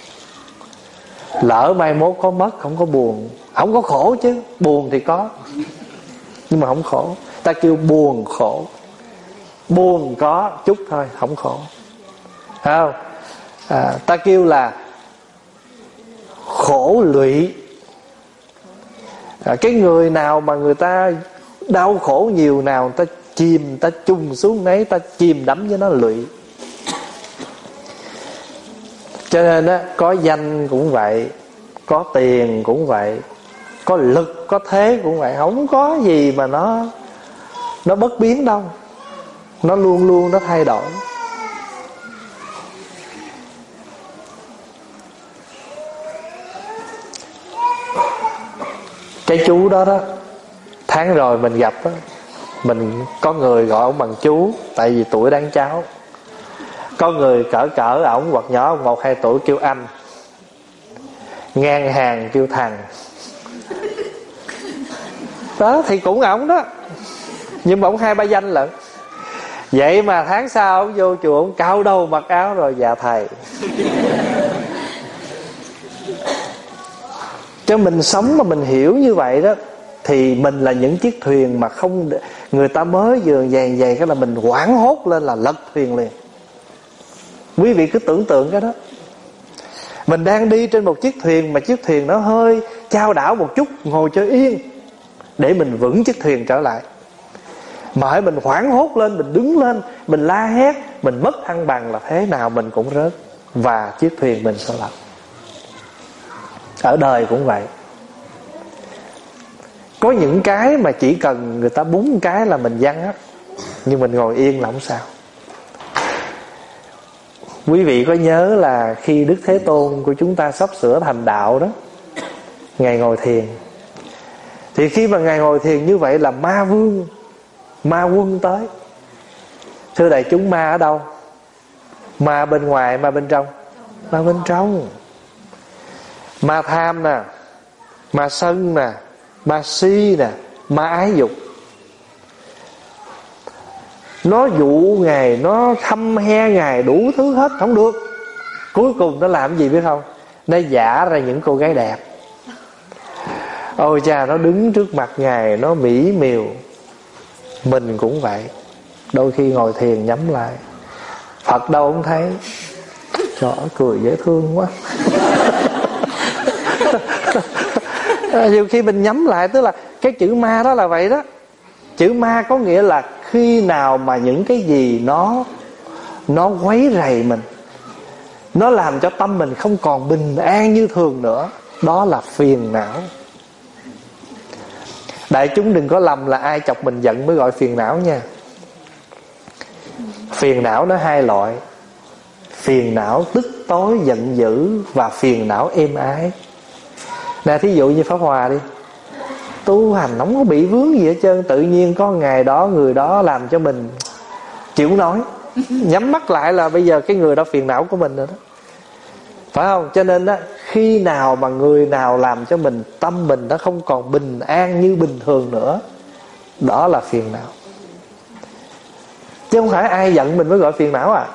Lỡ mai mốt có mất không có buồn, không có khổ chứ, buồn thì có nhưng mà không khổ. Ta kêu buồn khổ. Buồn có chút thôi, không khổ. Thấy không? À, ta kêu là khổ lụy. À, cái người nào mà người ta đau khổ nhiều, nào ta chìm, ta chung xuống đấy, ta chìm đắm với nó lụy. Cho nên á, có danh cũng vậy, có tiền cũng vậy, có lực, có thế cũng vậy. Không có gì mà nó Nó bất biến đâu. Nó luôn luôn nó thay đổi. Cái chú đó đó, tháng rồi mình gặp đó, mình có người gọi ông bằng chú, tại vì tuổi đáng cháu. Có người cỡ cỡ ổng hoặc nhỏ ông một hai tuổi kêu anh, ngang hàng kêu thằng. Đó thì cũng ổng đó, nhưng mà ổng hai ba danh lận. Vậy mà tháng sau ổng vô chùa, ổng cao đầu mặc áo rồi, dạ thầy. Cho mình sống mà mình hiểu như vậy đó, thì mình là những chiếc thuyền mà không, người ta mới vừa vàng vàng cái là mình hoảng hốt lên là lật thuyền liền. Quý vị cứ tưởng tượng cái đó. Mình đang đi trên một chiếc thuyền mà chiếc thuyền nó hơi chao đảo một chút, ngồi cho yên để mình vững chiếc thuyền trở lại. Mà hãy mình hoảng hốt lên, mình đứng lên, mình la hét, mình mất thăng bằng là thế nào mình cũng rớt, và chiếc thuyền mình sẽ lật. Ở đời cũng vậy. Có những cái mà chỉ cần người ta búng cái là mình văng á, nhưng mình ngồi yên là không sao. Quý vị có nhớ là khi Đức Thế Tôn của chúng ta sắp sửa thành đạo đó, Ngài ngồi thiền. Thì khi mà Ngài ngồi thiền như vậy là ma vương, ma quân tới. Thưa đại chúng, ma ở đâu? Ma bên ngoài, ma bên trong? Ma bên trong. Ma tham nè, ma sân nè, ma si nè, ma ái dục. Nó dụ Ngài, nó thăm he Ngài đủ thứ hết, không được. Cuối cùng nó làm gì biết không? Nó giả ra những cô gái đẹp. Ôi cha, nó đứng trước mặt Ngài, nó mỹ miều. Mình cũng vậy. Đôi khi ngồi thiền nhắm lại, Phật đâu không thấy. Trời ơi, cười dễ thương quá. Nhiều khi mình nhắm lại, tức là cái chữ ma đó là vậy đó. Chữ ma có nghĩa là khi nào mà những cái gì nó Nó quấy rầy mình, nó làm cho tâm mình không còn bình an như thường nữa, đó là phiền não. Đại chúng đừng có lầm là ai chọc mình giận mới gọi phiền não nha. Phiền não nó hai loại: phiền não tức tối giận dữ và phiền não êm ái. Nè, thí dụ như Pháp Hòa đi, tu hành không có bị vướng gì hết trơn, tự nhiên có ngày đó người đó làm cho mình chịu nói, nhắm mắt lại là bây giờ cái người đó phiền não của mình rồi đó, phải không? Cho nên đó, khi nào mà người nào làm cho mình, tâm mình nó không còn bình an như bình thường nữa, đó là phiền não. Chứ không phải ai giận mình mới gọi phiền não à.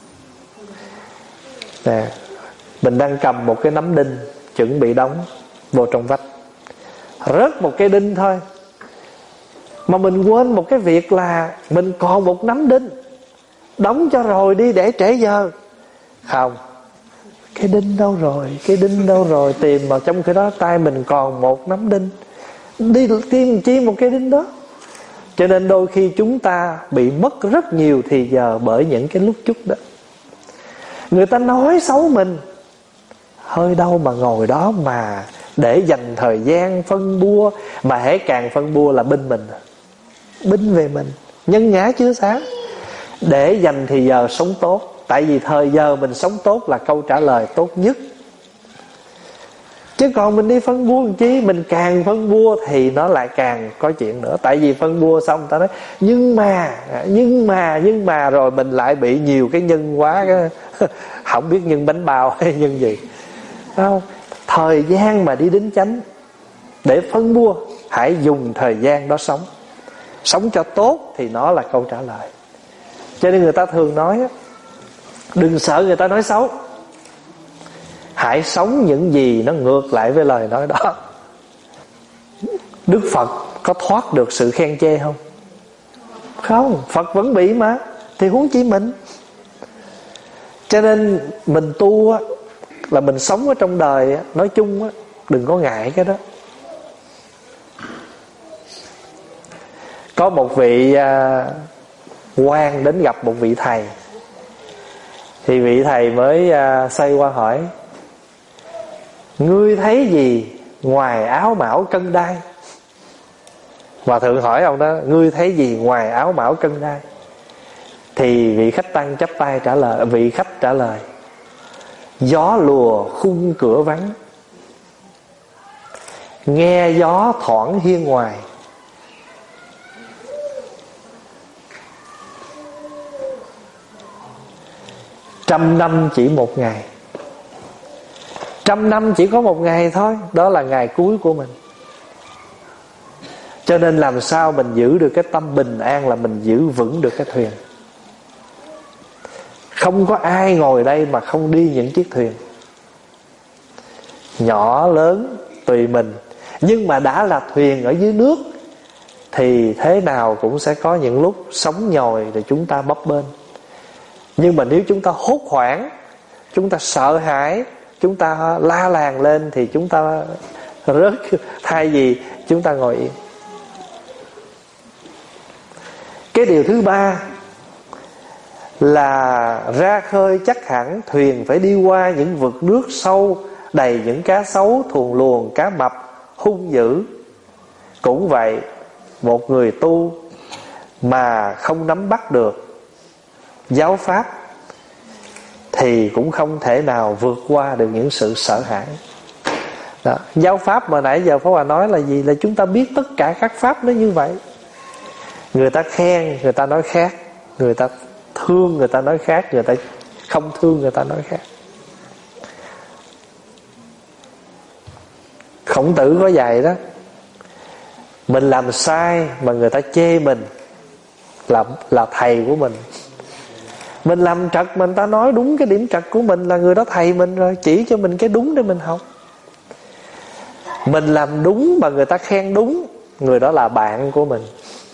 Nè, mình đang cầm một cái nắm đinh chuẩn bị đóng vô trong vách, rớt một cái đinh thôi mà mình quên một cái việc là mình còn một nắm đinh, đóng cho rồi đi để trễ giờ. Không, cái đinh đâu rồi, cái đinh đâu rồi, tìm mà trong khi đó tay mình còn một nắm đinh, đi tìm chi một cái đinh đó. Cho nên đôi khi chúng ta bị mất rất nhiều thì giờ bởi những cái lúc chút đó. Người ta nói xấu mình, hơi đâu mà ngồi đó mà để dành thời gian phân bua, mà hễ càng phân bua là binh mình, binh về mình, nhân ngã chưa sáng. Để dành thì giờ sống tốt, tại vì thời giờ mình sống tốt là câu trả lời tốt nhất. Chứ còn mình đi phân bua làm chi? Mình càng phân bua thì nó lại càng có chuyện nữa. Tại vì phân bua xong ta nói nhưng mà, nhưng mà, nhưng mà, rồi mình lại bị nhiều cái nhân quá, cái không biết nhân bánh bao hay nhân gì. Không, thời gian mà đi đến chánh để phân bua, hãy dùng thời gian đó sống, sống cho tốt thì nó là câu trả lời. Cho nên người ta thường nói đừng sợ người ta nói xấu, hãy sống những gì nó ngược lại với lời nói đó. Đức Phật có thoát được sự khen chê không? Không, Phật vẫn bị mà, thì huống chi mình. Cho nên mình tu á, là mình sống ở trong đời á, nói chung á, đừng có ngại cái đó. Có một vị à, quan đến gặp một vị thầy. Thì vị thầy mới à, xoay qua hỏi: ngươi thấy gì ngoài áo mão cân đai? Hòa thượng hỏi ông đó: ngươi thấy gì ngoài áo mão cân đai? Thì vị khách tăng chắp tay trả lời, vị khách trả lời: gió lùa khung cửa vắng, nghe gió thoảng hiên ngoài. Trăm năm chỉ một ngày, trăm năm chỉ có một ngày thôi, đó là ngày cuối của mình. Cho nên làm sao mình giữ được cái tâm bình an là mình giữ vững được cái thuyền. Không có ai ngồi đây mà không đi những chiếc thuyền. Nhỏ lớn tùy mình, nhưng mà đã là thuyền ở dưới nước thì thế nào cũng sẽ có những lúc sóng nhồi để chúng ta bấp bênh. Nhưng mà nếu chúng ta hốt hoảng, chúng ta sợ hãi, chúng ta la làng lên thì chúng ta rớt. Thay vì chúng ta ngồi yên. Cái điều thứ ba là ra khơi chắc hẳn thuyền phải đi qua những vực nước sâu, đầy những cá sấu, thuồng luồng, cá mập hung dữ. Cũng vậy, một người tu mà không nắm bắt được giáo pháp thì cũng không thể nào vượt qua được những sự sợ hãi. Đó. Giáo pháp mà nãy giờ Pháp Hòa nói là gì? Là chúng ta biết tất cả các pháp nó như vậy. Người ta khen, người ta nói khác. Người ta thương, người ta nói khác. Người ta không thương, người ta nói khác. Khổng Tử có dạy đó: mình làm sai mà người ta chê mình là, là thầy của mình. Mình làm trật mà người ta nói đúng cái điểm trật của mình là người đó thầy mình rồi, chỉ cho mình cái đúng để mình học. Mình làm đúng mà người ta khen đúng, người đó là bạn của mình.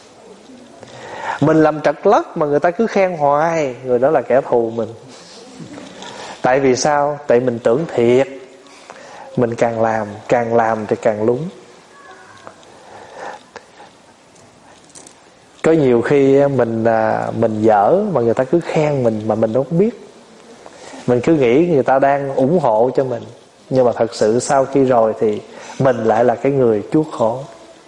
Mình làm trật lất mà người ta cứ khen hoài, người đó là kẻ thù mình. Tại vì sao? Tại mình tưởng thiệt. Mình càng làm, càng làm thì càng lúng. Có nhiều khi mình mình dở mà người ta cứ khen mình mà mình không biết. Mình cứ nghĩ người ta đang ủng hộ cho mình, nhưng mà thật sự sau khi rồi thì mình lại là cái người chuốc khổ.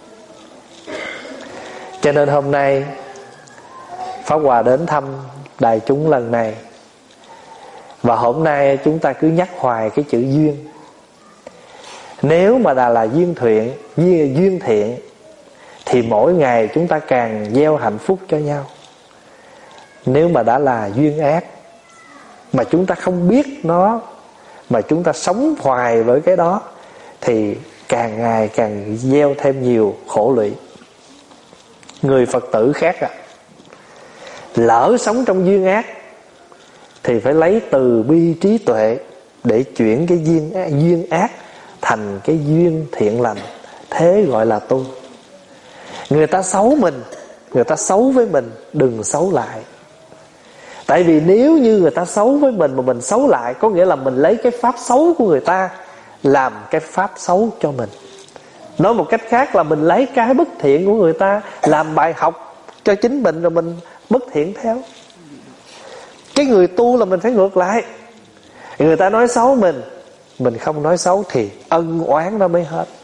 Cho nên hôm nay Pháp Hòa đến thăm đại chúng lần này, và hôm nay chúng ta cứ nhắc hoài cái chữ duyên. Nếu mà đã là duyên thiện, duyên, duyên thiện thì mỗi ngày chúng ta càng gieo hạnh phúc cho nhau. Nếu mà đã là duyên ác mà chúng ta không biết nó, mà chúng ta sống hoài với cái đó, thì càng ngày càng gieo thêm nhiều khổ lụy. Người Phật tử khác à, lỡ sống trong duyên ác thì phải lấy từ bi trí tuệ để chuyển cái duyên, duyên ác thành cái duyên thiện lành. Thế gọi là tu. Người ta xấu mình, người ta xấu với mình, đừng xấu lại. Tại vì nếu như người ta xấu với mình mà mình xấu lại, có nghĩa là mình lấy cái pháp xấu của người ta làm cái pháp xấu cho mình. Nói một cách khác là mình lấy cái bất thiện của người ta làm bài học cho chính mình, rồi mình bất thiện theo. Cái người tu là mình phải ngược lại. Người ta nói xấu mình, mình không nói xấu thì ân oán nó mới hết.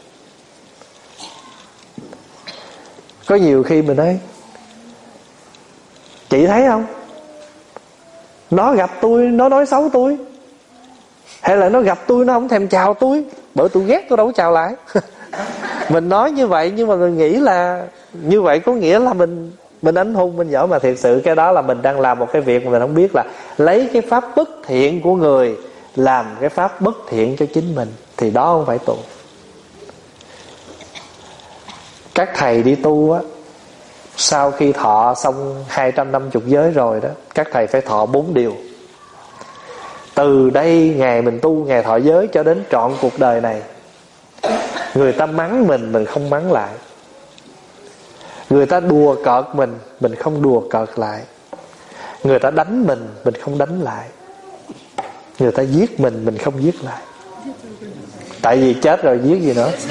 Có nhiều khi mình nói: chị thấy không, nó gặp tôi nó nói xấu tôi, hay là nó gặp tôi nó không thèm chào tôi, bởi tôi ghét tôi đâu có chào lại. Mình nói như vậy nhưng mà mình nghĩ là như vậy có nghĩa là mình mình anh hùng, mình giỏi. Mà thiệt sự cái đó là mình đang làm một cái việc mà mình không biết, là lấy cái pháp bất thiện của người làm cái pháp bất thiện cho chính mình, thì đó không phải tu. Các thầy đi tu á, sau khi thọ xong hai trăm năm mươi giới rồi đó, các thầy phải thọ bốn điều. Từ đây ngày mình tu, ngày thọ giới cho đến trọn cuộc đời này, người ta mắng mình, mình không mắng lại. Người ta đùa cợt mình, mình không đùa cợt lại. Người ta đánh mình, mình không đánh lại. Người ta giết mình, mình không giết lại. Tại vì chết rồi giết gì nữa.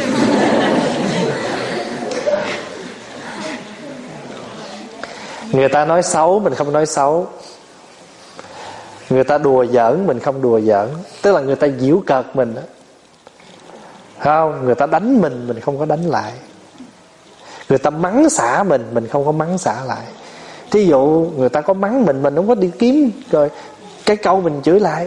Người ta nói xấu, mình không nói xấu. Người ta đùa giỡn, mình không đùa giỡn. Tức là người ta giễu cợt mình đó, không? Người ta đánh mình, mình không có đánh lại. Người ta mắng xả mình, mình không có mắng xả lại. Thí dụ người ta có mắng mình, mình không có đi kiếm rồi cái câu mình chửi lại.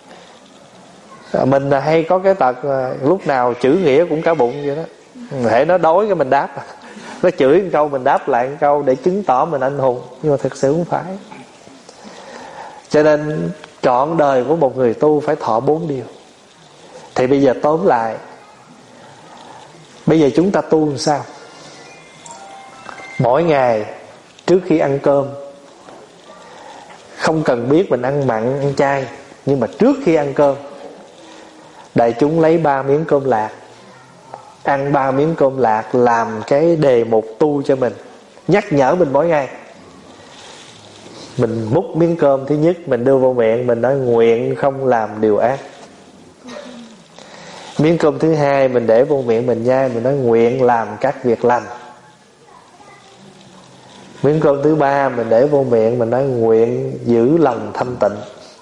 Mình hay có cái tật lúc nào chửi nghĩa cũng cả bụng vậy đó. Hễ nó đói cái mình đáp, nó chửi một câu mình đáp lại một câu để chứng tỏ mình anh hùng. Nhưng mà thực sự không phải. Cho nên trọn đời của một người tu phải thọ bốn điều. Thì bây giờ tóm lại, bây giờ chúng ta tu làm sao? Mỗi ngày trước khi ăn cơm, không cần biết mình ăn mặn, ăn chay, nhưng mà trước khi ăn cơm, đại chúng lấy ba miếng cơm lạc, ăn ba miếng cơm lạc làm cái đề mục tu cho mình, nhắc nhở mình mỗi ngày. Mình múc miếng cơm thứ nhất, mình đưa vào miệng, mình nói nguyện không làm điều ác. Miếng cơm thứ hai mình để vô miệng mình nhai, mình nói nguyện làm các việc lành. Miếng cơm thứ ba mình để vô miệng, mình nói nguyện giữ lòng thanh tịnh.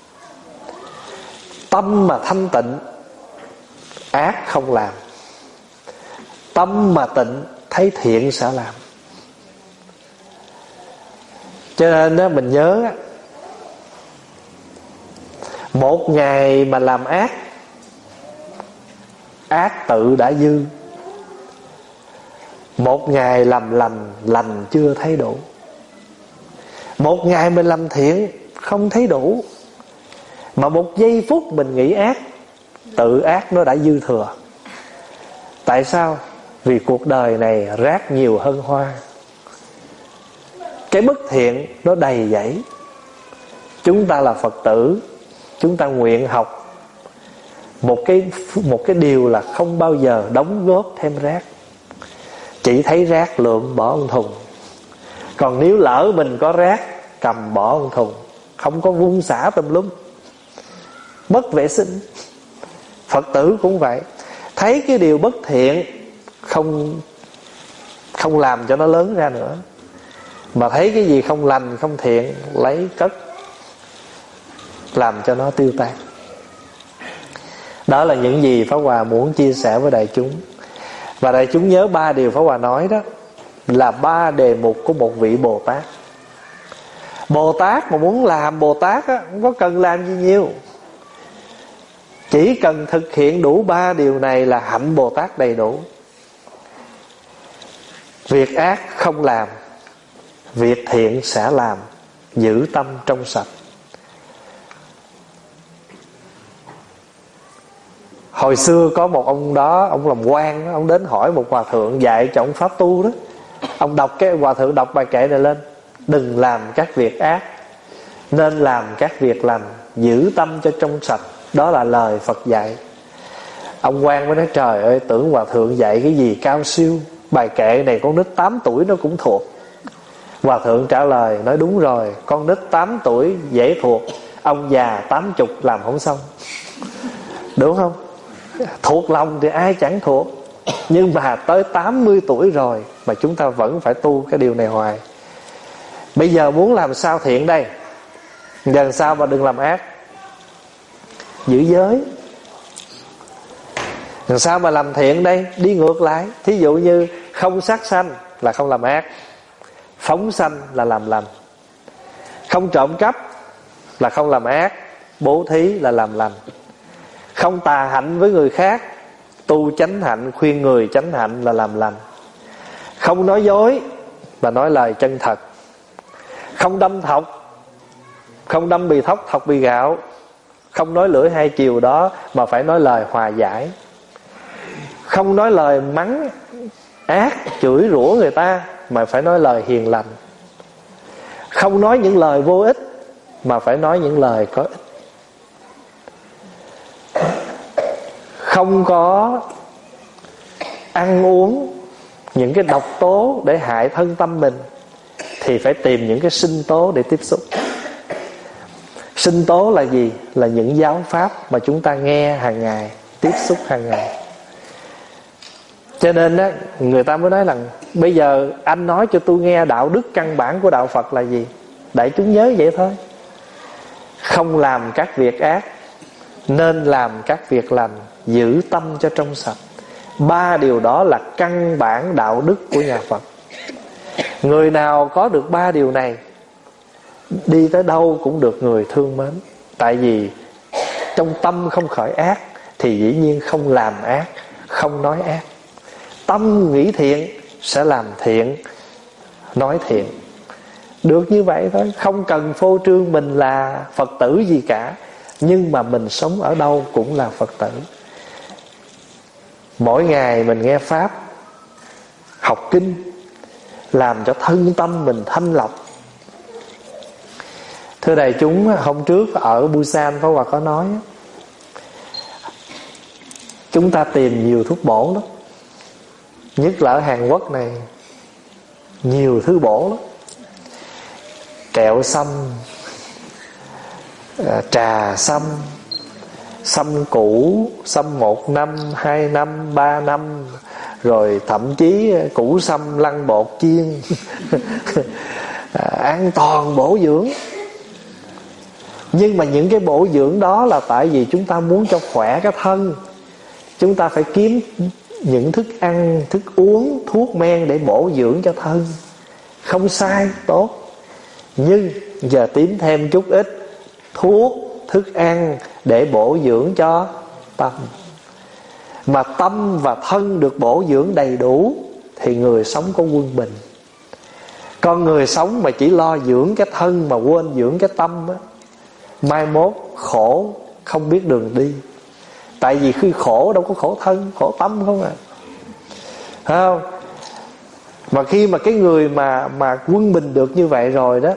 Tâm mà thanh tịnh, ác không làm. Tâm mà tịnh, thấy thiện sẽ làm. Cho nên đó, mình nhớ á, một ngày mà làm ác, ác tự đã dư. Một ngày làm lành, lành chưa thấy đủ. Một ngày mình làm thiện không thấy đủ, mà một giây phút mình nghĩ ác, tự ác nó đã dư thừa. Tại sao? Vì cuộc đời này rác nhiều hơn hoa. Cái bất thiện nó đầy dẫy. Chúng ta là Phật tử, chúng ta nguyện học một cái, một cái điều là không bao giờ đóng góp thêm rác. Chỉ thấy rác lượm bỏ một thùng. Còn nếu lỡ mình có rác, cầm bỏ một thùng, không có vung xả tùm lum, mất vệ sinh. Phật tử cũng vậy. Thấy cái điều bất thiện, Không Không làm cho nó lớn ra nữa, mà thấy cái gì không lành, không thiện, lấy cất, làm cho nó tiêu tan. Đó là những gì Pháp Hòa muốn chia sẻ với đại chúng. Và đại chúng nhớ ba điều Pháp Hòa nói đó là ba đề mục của một vị Bồ Tát. Bồ Tát mà muốn làm Bồ Tát á, không có cần làm gì nhiều. Chỉ cần thực hiện đủ ba điều này là hạnh Bồ Tát đầy đủ. Việc ác không làm, việc thiện sẽ làm, giữ tâm trong sạch. Hồi xưa có một ông đó, ông làm quan, ông đến hỏi một hòa thượng dạy cho ông pháp tu đó. Ông đọc cái hòa thượng đọc bài kệ này lên: đừng làm các việc ác, nên làm các việc lành, giữ tâm cho trong sạch. Đó là lời Phật dạy. Ông quan mới nói trời ơi, tưởng hòa thượng dạy cái gì cao siêu, bài kệ này con nít tám tuổi nó cũng thuộc. Hòa thượng trả lời nói đúng rồi, con nít tám tuổi dễ thuộc, ông già tám chục làm không xong. Đúng không? Thuộc lòng thì ai chẳng thuộc, nhưng mà tới tám mươi tuổi rồi mà chúng ta vẫn phải tu cái điều này hoài. Bây giờ muốn làm sao thiện đây? Làm sao mà đừng làm ác? Giữ giới. Làm sao mà làm thiện đây? Đi ngược lại. Thí dụ như không sát sanh là không làm ác, phóng sanh là làm lành. Không trộm cắp là không làm ác, bố thí là làm lành. Không tà hạnh với người khác, tu chánh hạnh, khuyên người chánh hạnh là làm lành. Không nói dối mà nói lời chân thật. Không đâm thọc, không đâm bì thóc thọc bì gạo. Không nói lưỡi hai chiều đó mà phải nói lời hòa giải. Không nói lời mắng ác, chửi rủa người ta mà phải nói lời hiền lành. Không nói những lời vô ích mà phải nói những lời có ích. không có ăn uống những cái độc tố để hại thân tâm mình, thì phải tìm những cái sinh tố để tiếp xúc. Sinh tố là gì? Là những giáo pháp mà chúng ta nghe hàng ngày, tiếp xúc hàng ngày. Cho nên á, người ta mới nói rằng bây giờ anh nói cho tôi nghe đạo đức căn bản của đạo Phật là gì. Đại chúng nhớ vậy thôi. Không làm các việc ác, nên làm các việc lành, giữ tâm cho trong sạch. Ba điều đó là căn bản đạo đức của nhà Phật. Người nào có được ba điều này, đi tới đâu cũng được người thương mến. Tại vì trong tâm không khởi ác thì dĩ nhiên không làm ác, không nói ác. Tâm nghĩ thiện sẽ làm thiện, nói thiện. Được như vậy thôi. Không cần phô trương mình là Phật tử gì cả, nhưng mà mình sống ở đâu cũng là Phật tử. Mỗi ngày mình nghe Pháp, học kinh, làm cho thân tâm mình thanh lọc. Thưa đại chúng, hôm trước ở Busan Pháp Hòa có nói, chúng ta tìm nhiều thuốc bổ lắm. Nhất là ở Hàn Quốc này, nhiều thứ bổ lắm. Kẹo sâm, trà sâm, sâm cũ, sâm một năm, hai năm, ba năm, rồi thậm chí củ sâm lăn bột chiên. An toàn bổ dưỡng. Nhưng mà những cái bổ dưỡng đó là tại vì chúng ta muốn cho khỏe cái thân. Chúng ta phải kiếm những thức ăn, thức uống, thuốc men để bổ dưỡng cho thân. Không sai, tốt. Nhưng giờ tìm thêm chút ít thuốc, thức ăn để bổ dưỡng cho tâm. Mà tâm và thân được bổ dưỡng đầy đủ thì người sống có quân bình. Con người sống mà chỉ lo dưỡng cái thân mà quên dưỡng cái tâm á, mai mốt khổ không biết đường đi. Tại vì khi khổ đâu có khổ thân, khổ tâm không à. Thấy không? Mà khi mà cái người mà mà quân bình được như vậy rồi đó,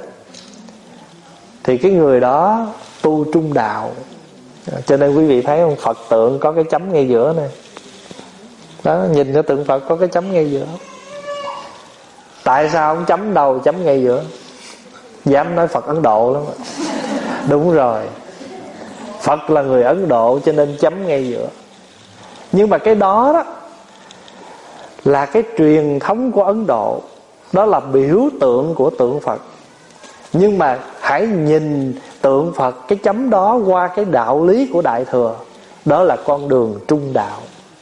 thì cái người đó tu trung đạo. Cho nên quý vị thấy không, Phật tượng có cái chấm ngay giữa này. Đó, nhìn cái tượng Phật có cái chấm ngay giữa. Tại sao không chấm đầu, chấm ngay giữa? Dám nói Phật Ấn Độ lắm. Đúng rồi, Phật là người Ấn Độ cho nên chấm ngay giữa. Nhưng mà cái đó đó là cái truyền thống của Ấn Độ. Đó là biểu tượng của tượng Phật. Nhưng mà hãy nhìn tượng Phật, cái chấm đó qua cái đạo lý của Đại Thừa. Đó là con đường trung đạo.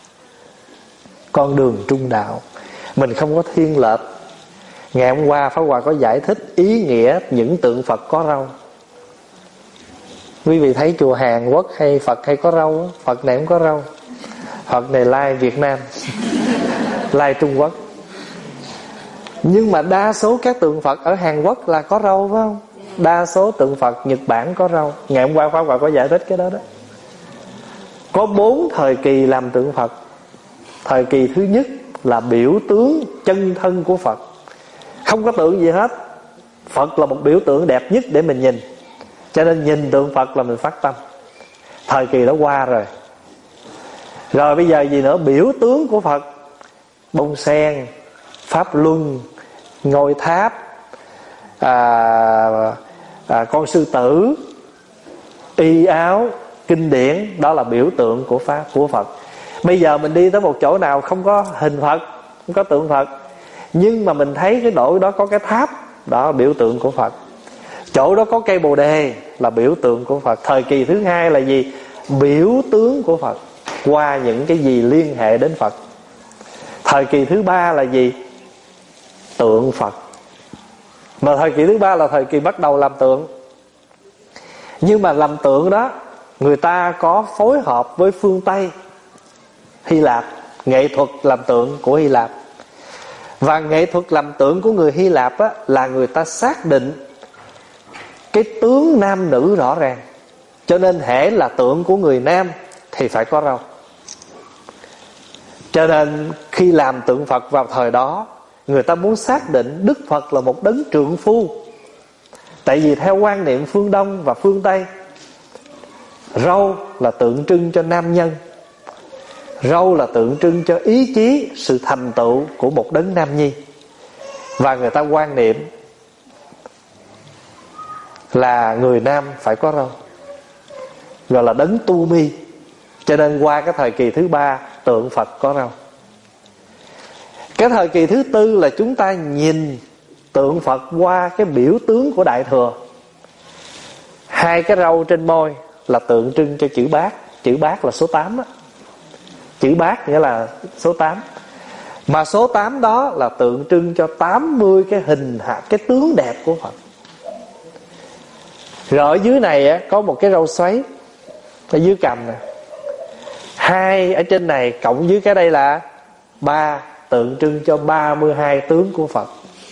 Con đường trung đạo. Mình không có thiên lệch. Ngày hôm qua Pháp Hòa có giải thích ý nghĩa những tượng Phật có râu. Quý vị thấy chùa Hàn Quốc hay Phật hay có râu á, Phật này không có râu. Phật này lai Việt Nam, lai Trung Quốc. Nhưng mà đa số các tượng Phật ở Hàn Quốc là có râu phải không? Đa số tượng Phật Nhật Bản có râu. Ngày hôm qua Pháp Hòa có giải thích cái đó đó. Có bốn thời kỳ làm tượng Phật. Thời kỳ thứ nhất là biểu tướng chân thân của Phật. Không có tượng gì hết. Phật là một biểu tượng đẹp nhất để mình nhìn. Cho nên nhìn tượng Phật là mình phát tâm. Thời kỳ đó qua rồi. Rồi bây giờ gì nữa? Biểu tướng của Phật: bông sen, pháp luân, ngôi tháp, à, à, con sư tử, y áo, kinh điển. Đó là biểu tượng của Pháp, của Phật. Bây giờ mình đi tới một chỗ nào không có hình Phật, không có tượng Phật, nhưng mà mình thấy cái đội đó có cái tháp, đó là biểu tượng của Phật. Chỗ đó có cây bồ đề là biểu tượng của Phật. Thời kỳ thứ hai là gì? Biểu tướng của Phật qua những cái gì liên hệ đến Phật. Thời kỳ thứ ba là gì? Tượng Phật. Mà thời kỳ thứ ba là thời kỳ bắt đầu làm tượng. Nhưng mà làm tượng đó, người ta có phối hợp với phương Tây, Hy Lạp, nghệ thuật làm tượng của Hy Lạp. Và nghệ thuật làm tượng của người Hy Lạp á, là người ta xác định cái tướng nam nữ rõ ràng. Cho nên hễ là tượng của người nam thì phải có râu. Cho nên khi làm tượng Phật vào thời đó, người ta muốn xác định Đức Phật là một đấng trượng phu. Tại vì theo quan niệm phương Đông và phương Tây, râu là tượng trưng cho nam nhân. Râu là tượng trưng cho ý chí, sự thành tựu của một đấng nam nhi. Và người ta quan niệm là người nam phải có râu, gọi là đấng tu mi. Cho nên qua cái thời kỳ thứ ba, tượng Phật có râu. Cái thời kỳ thứ tư là chúng ta nhìn tượng Phật qua cái biểu tướng của Đại Thừa. Hai cái râu trên môi là tượng trưng cho chữ bát. Chữ bát là số tám đó. Chữ bát nghĩa là số tám. Mà số tám đó là tượng trưng cho tám mươi cái hình hạt, cái tướng đẹp của Phật. Rồi ở dưới này á, có một cái râu xoáy ở dưới cằm nè. Hai ở trên này cộng với cái đây là ba, tượng trưng cho ba mươi hai tướng của Phật.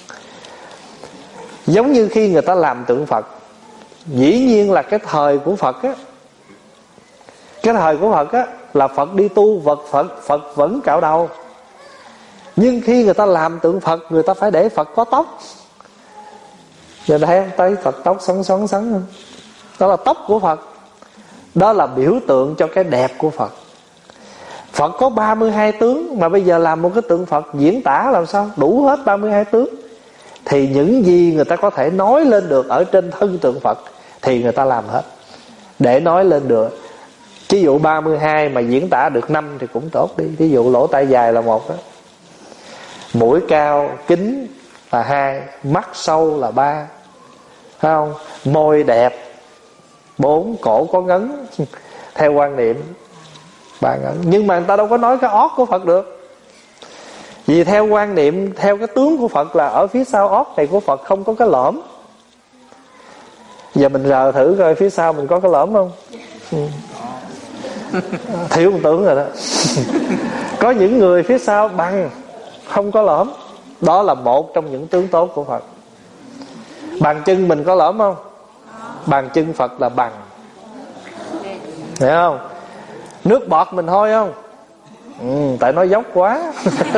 Giống như khi người ta làm tượng Phật, dĩ nhiên là cái thời của Phật á, cái thời của Phật á là Phật đi tu, vật Phật Phật vẫn cạo đầu. Nhưng khi người ta làm tượng Phật, người ta phải để Phật có tóc. Giờ thấy không? Tới Phật tóc xoắn xoắn xoắn không? Đó là tóc của Phật. Đó là biểu tượng cho cái đẹp của Phật. Phật có ba mươi hai tướng, mà bây giờ làm một cái tượng Phật diễn tả làm sao đủ hết ba mươi hai tướng. Thì những gì người ta có thể nói lên được ở trên thân tượng Phật thì người ta làm hết để nói lên được. Ví dụ ba mươi hai mà diễn tả được năm thì cũng tốt đi. Ví dụ lỗ tai dài là một đó, mũi cao kính là hai, mắt sâu là ba, phải không? Môi đẹp bốn, cổ có ngấn theo quan niệm ba ngấn. Nhưng mà người ta đâu có nói cái ót của Phật được. Vì theo quan niệm, theo cái tướng của Phật là ở phía sau ót này của Phật không có cái lõm. Giờ mình rờ thử coi phía sau mình có cái lõm không? Ừ. Thiếu một tướng rồi đó. Có những người phía sau bằng, không có lõm. Đó là một trong những tướng tốt của Phật. Bàn chân mình có lõm không? Bàn chân Phật là bằng, hiểu không? Nước bọt mình hôi không? Ừ, tại nó dốc quá.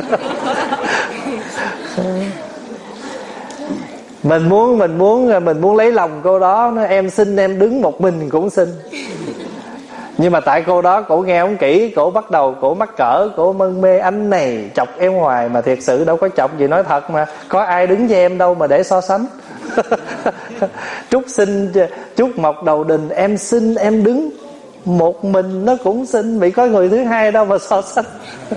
Mình muốn mình muốn mình muốn lấy lòng cô đó, nó em xinh em đứng một mình cũng xinh. Nhưng mà tại cô đó cổ nghe không kỹ, cổ bắt đầu cổ mắc cỡ, cổ mân mê anh này chọc em hoài, mà thiệt sự đâu có chọc gì, nói thật mà, có ai đứng với em đâu mà để so sánh. Trúc xinh, Trúc mọc đầu đình, em xinh em đứng một mình nó cũng xinh, bị có người thứ hai đâu mà so sánh.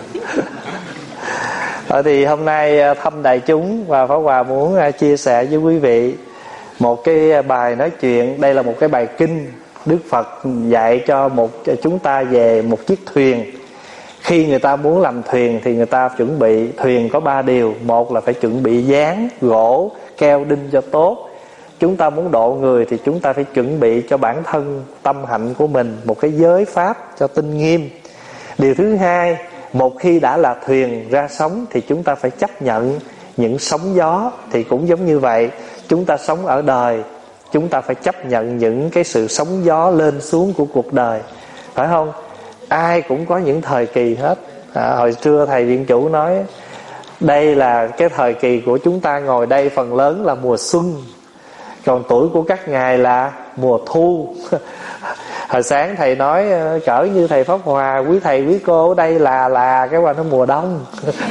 Rồi thì hôm nay thăm đại chúng và Pháp Hòa muốn chia sẻ với quý vị một cái bài nói chuyện. Đây là một cái bài kinh Đức Phật dạy cho một cho chúng ta về một chiếc thuyền. Khi người ta muốn làm thuyền thì người ta chuẩn bị, thuyền có ba điều. Một là phải chuẩn bị dáng, gỗ, keo, đinh cho tốt. Chúng ta muốn độ người thì chúng ta phải chuẩn bị cho bản thân tâm hạnh của mình một cái giới pháp cho tinh nghiêm. Điều thứ hai, một khi đã là thuyền ra sóng thì chúng ta phải chấp nhận những sóng gió. Thì cũng giống như vậy, chúng ta sống ở đời, chúng ta phải chấp nhận những cái sự sóng gió lên xuống của cuộc đời, phải không? Ai cũng có những thời kỳ hết. À, hồi trưa thầy viện chủ nói đây là cái thời kỳ của chúng ta ngồi đây phần lớn là mùa xuân, còn tuổi của các ngài là mùa thu. Hồi sáng thầy nói cỡ như thầy Pháp Hòa, quý thầy quý cô ở đây là là cái qua nó mùa đông.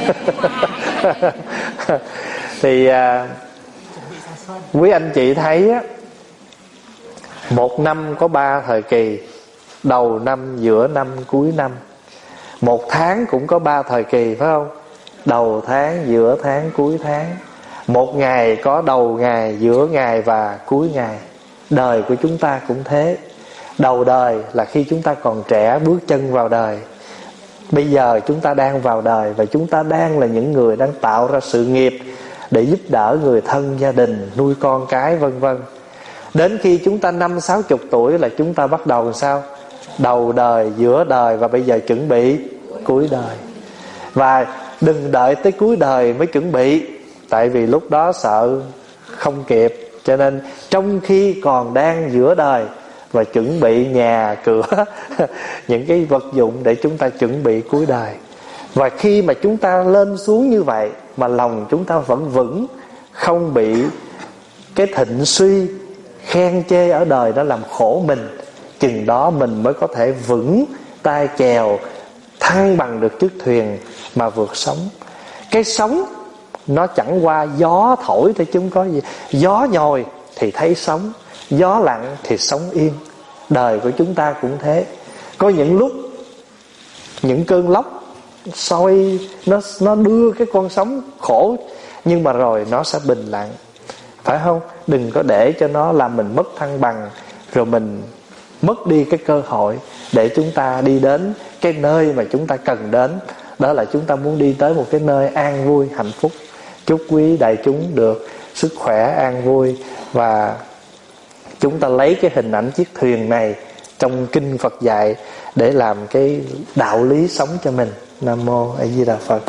Thì à, quý anh chị thấy á, một năm có ba thời kỳ: đầu năm, giữa năm, cuối năm. Một tháng cũng có ba thời kỳ, phải không? Đầu tháng, giữa tháng, cuối tháng. Một ngày có đầu ngày, giữa ngày và cuối ngày. Đời của chúng ta cũng thế. Đầu đời là khi chúng ta còn trẻ, bước chân vào đời. Bây giờ chúng ta đang vào đời, và chúng ta đang là những người đang tạo ra sự nghiệp để giúp đỡ người thân, gia đình, nuôi con cái, vân vân. Đến khi chúng ta năm sáu chục tuổi là chúng ta bắt đầu làm sao? Đầu đời, giữa đời, và bây giờ chuẩn bị cuối đời. Và đừng đợi tới cuối đời mới chuẩn bị, tại vì lúc đó sợ không kịp. Cho nên trong khi còn đang giữa đời và chuẩn bị nhà cửa, những cái vật dụng để chúng ta chuẩn bị cuối đời. Và khi mà chúng ta lên xuống như vậy mà lòng chúng ta vẫn vững, không bị cái thịnh suy, khen chê ở đời nó làm khổ mình, chừng đó mình mới có thể vững tay chèo thăng bằng được chiếc thuyền mà vượt sóng. Cái sóng nó chẳng qua gió thổi thôi chứ không có gì. Gió nhồi thì thấy sóng, gió lặng thì sóng yên. Đời của chúng ta cũng thế. Có những lúc những cơn lốc soi nó nó đưa cái con sóng khổ, nhưng mà rồi nó sẽ bình lặng, phải không? Đừng có để cho nó làm mình mất thăng bằng, rồi mình mất đi cái cơ hội để chúng ta đi đến cái nơi mà chúng ta cần đến. Đó là chúng ta muốn đi tới một cái nơi an vui, hạnh phúc. Chúc quý đại chúng được sức khỏe, an vui. Và chúng ta lấy cái hình ảnh chiếc thuyền này trong kinh Phật dạy để làm cái đạo lý sống cho mình. Nam mô A Di Đà Phật.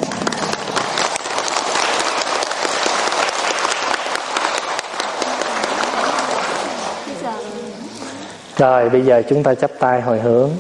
Rồi bây giờ chúng ta chắp tay hồi hướng.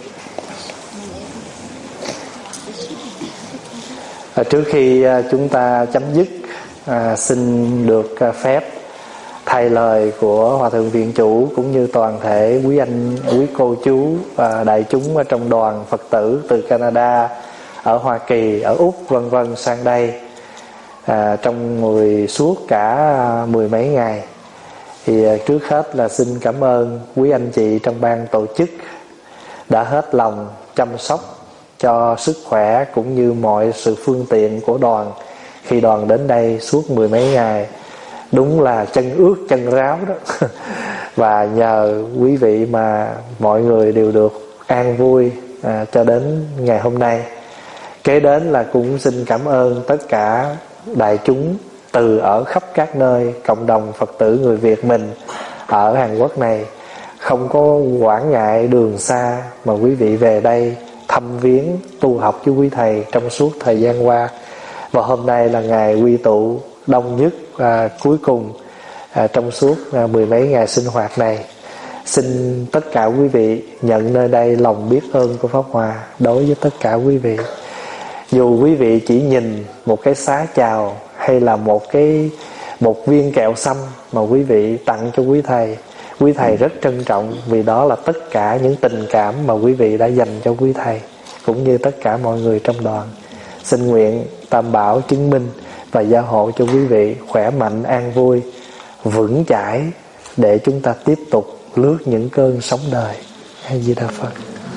À, trước khi chúng ta chấm dứt, à, xin được phép thay lời của Hòa Thượng Viện Chủ cũng như toàn thể quý anh, quý cô chú và đại chúng ở trong đoàn Phật tử từ Canada, ở Hoa Kỳ, ở Úc vân vân sang đây à, trong mười suốt cả mười mấy ngày. Thì trước hết là xin cảm ơn quý anh chị trong ban tổ chức đã hết lòng chăm sóc cho sức khỏe cũng như mọi sự phương tiện của đoàn khi đoàn đến đây suốt mười mấy ngày. Đúng là chân ướt chân ráo đó. Và nhờ quý vị mà mọi người đều được an vui à, cho đến ngày hôm nay. Kế đến là cũng xin cảm ơn tất cả đại chúng từ ở khắp các nơi, cộng đồng Phật tử người Việt mình ở Hàn Quốc này, không có quản ngại đường xa mà quý vị về đây thăm viếng tu học với quý thầy trong suốt thời gian qua. Và hôm nay là ngày quy tụ đông nhất à, cuối cùng à, trong suốt à, mười mấy ngày sinh hoạt này. Xin tất cả quý vị nhận nơi đây lòng biết ơn của Pháp Hòa đối với tất cả quý vị. Dù quý vị chỉ nhìn một cái xá chào hay là một cái một viên kẹo xăm mà quý vị tặng cho quý thầy, quý thầy rất trân trọng, vì đó là tất cả những tình cảm mà quý vị đã dành cho quý thầy cũng như tất cả mọi người trong đoàn. Xin nguyện Tam Bảo chứng minh và gia hộ cho quý vị khỏe mạnh, an vui, vững chãi để chúng ta tiếp tục lướt những cơn sóng đời. A Di Đà Phật.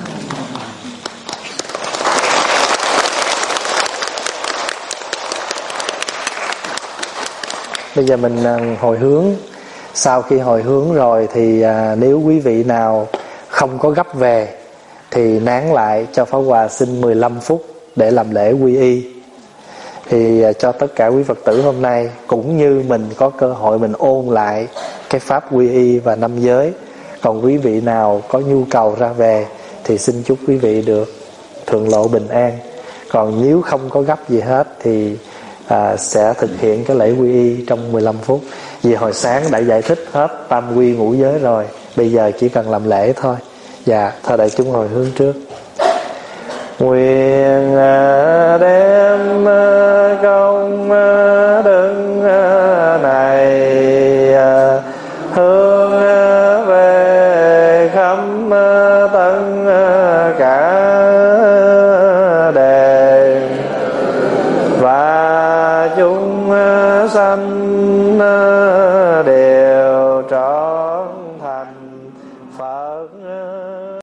Bây giờ mình hồi hướng. Sau khi hồi hướng rồi thì à, nếu quý vị nào không có gấp về thì nán lại cho Pháp Hòa xin mười lăm phút để làm lễ quy y. Thì à, cho tất cả quý Phật tử hôm nay cũng như mình có cơ hội mình ôn lại cái pháp quy y và năm giới. Còn quý vị nào có nhu cầu ra về thì xin chúc quý vị được thượng lộ bình an. Còn nếu không có gấp gì hết thì à, sẽ thực hiện cái lễ quy y trong mười lăm phút. Vì hồi sáng đã giải thích hết tam quy ngũ giới rồi, bây giờ chỉ cần làm lễ thôi. Dạ, thôi đại chúng hồi hướng trước. Nguyện đem công đức này hướng về khắp tất cả đề và chúng sanh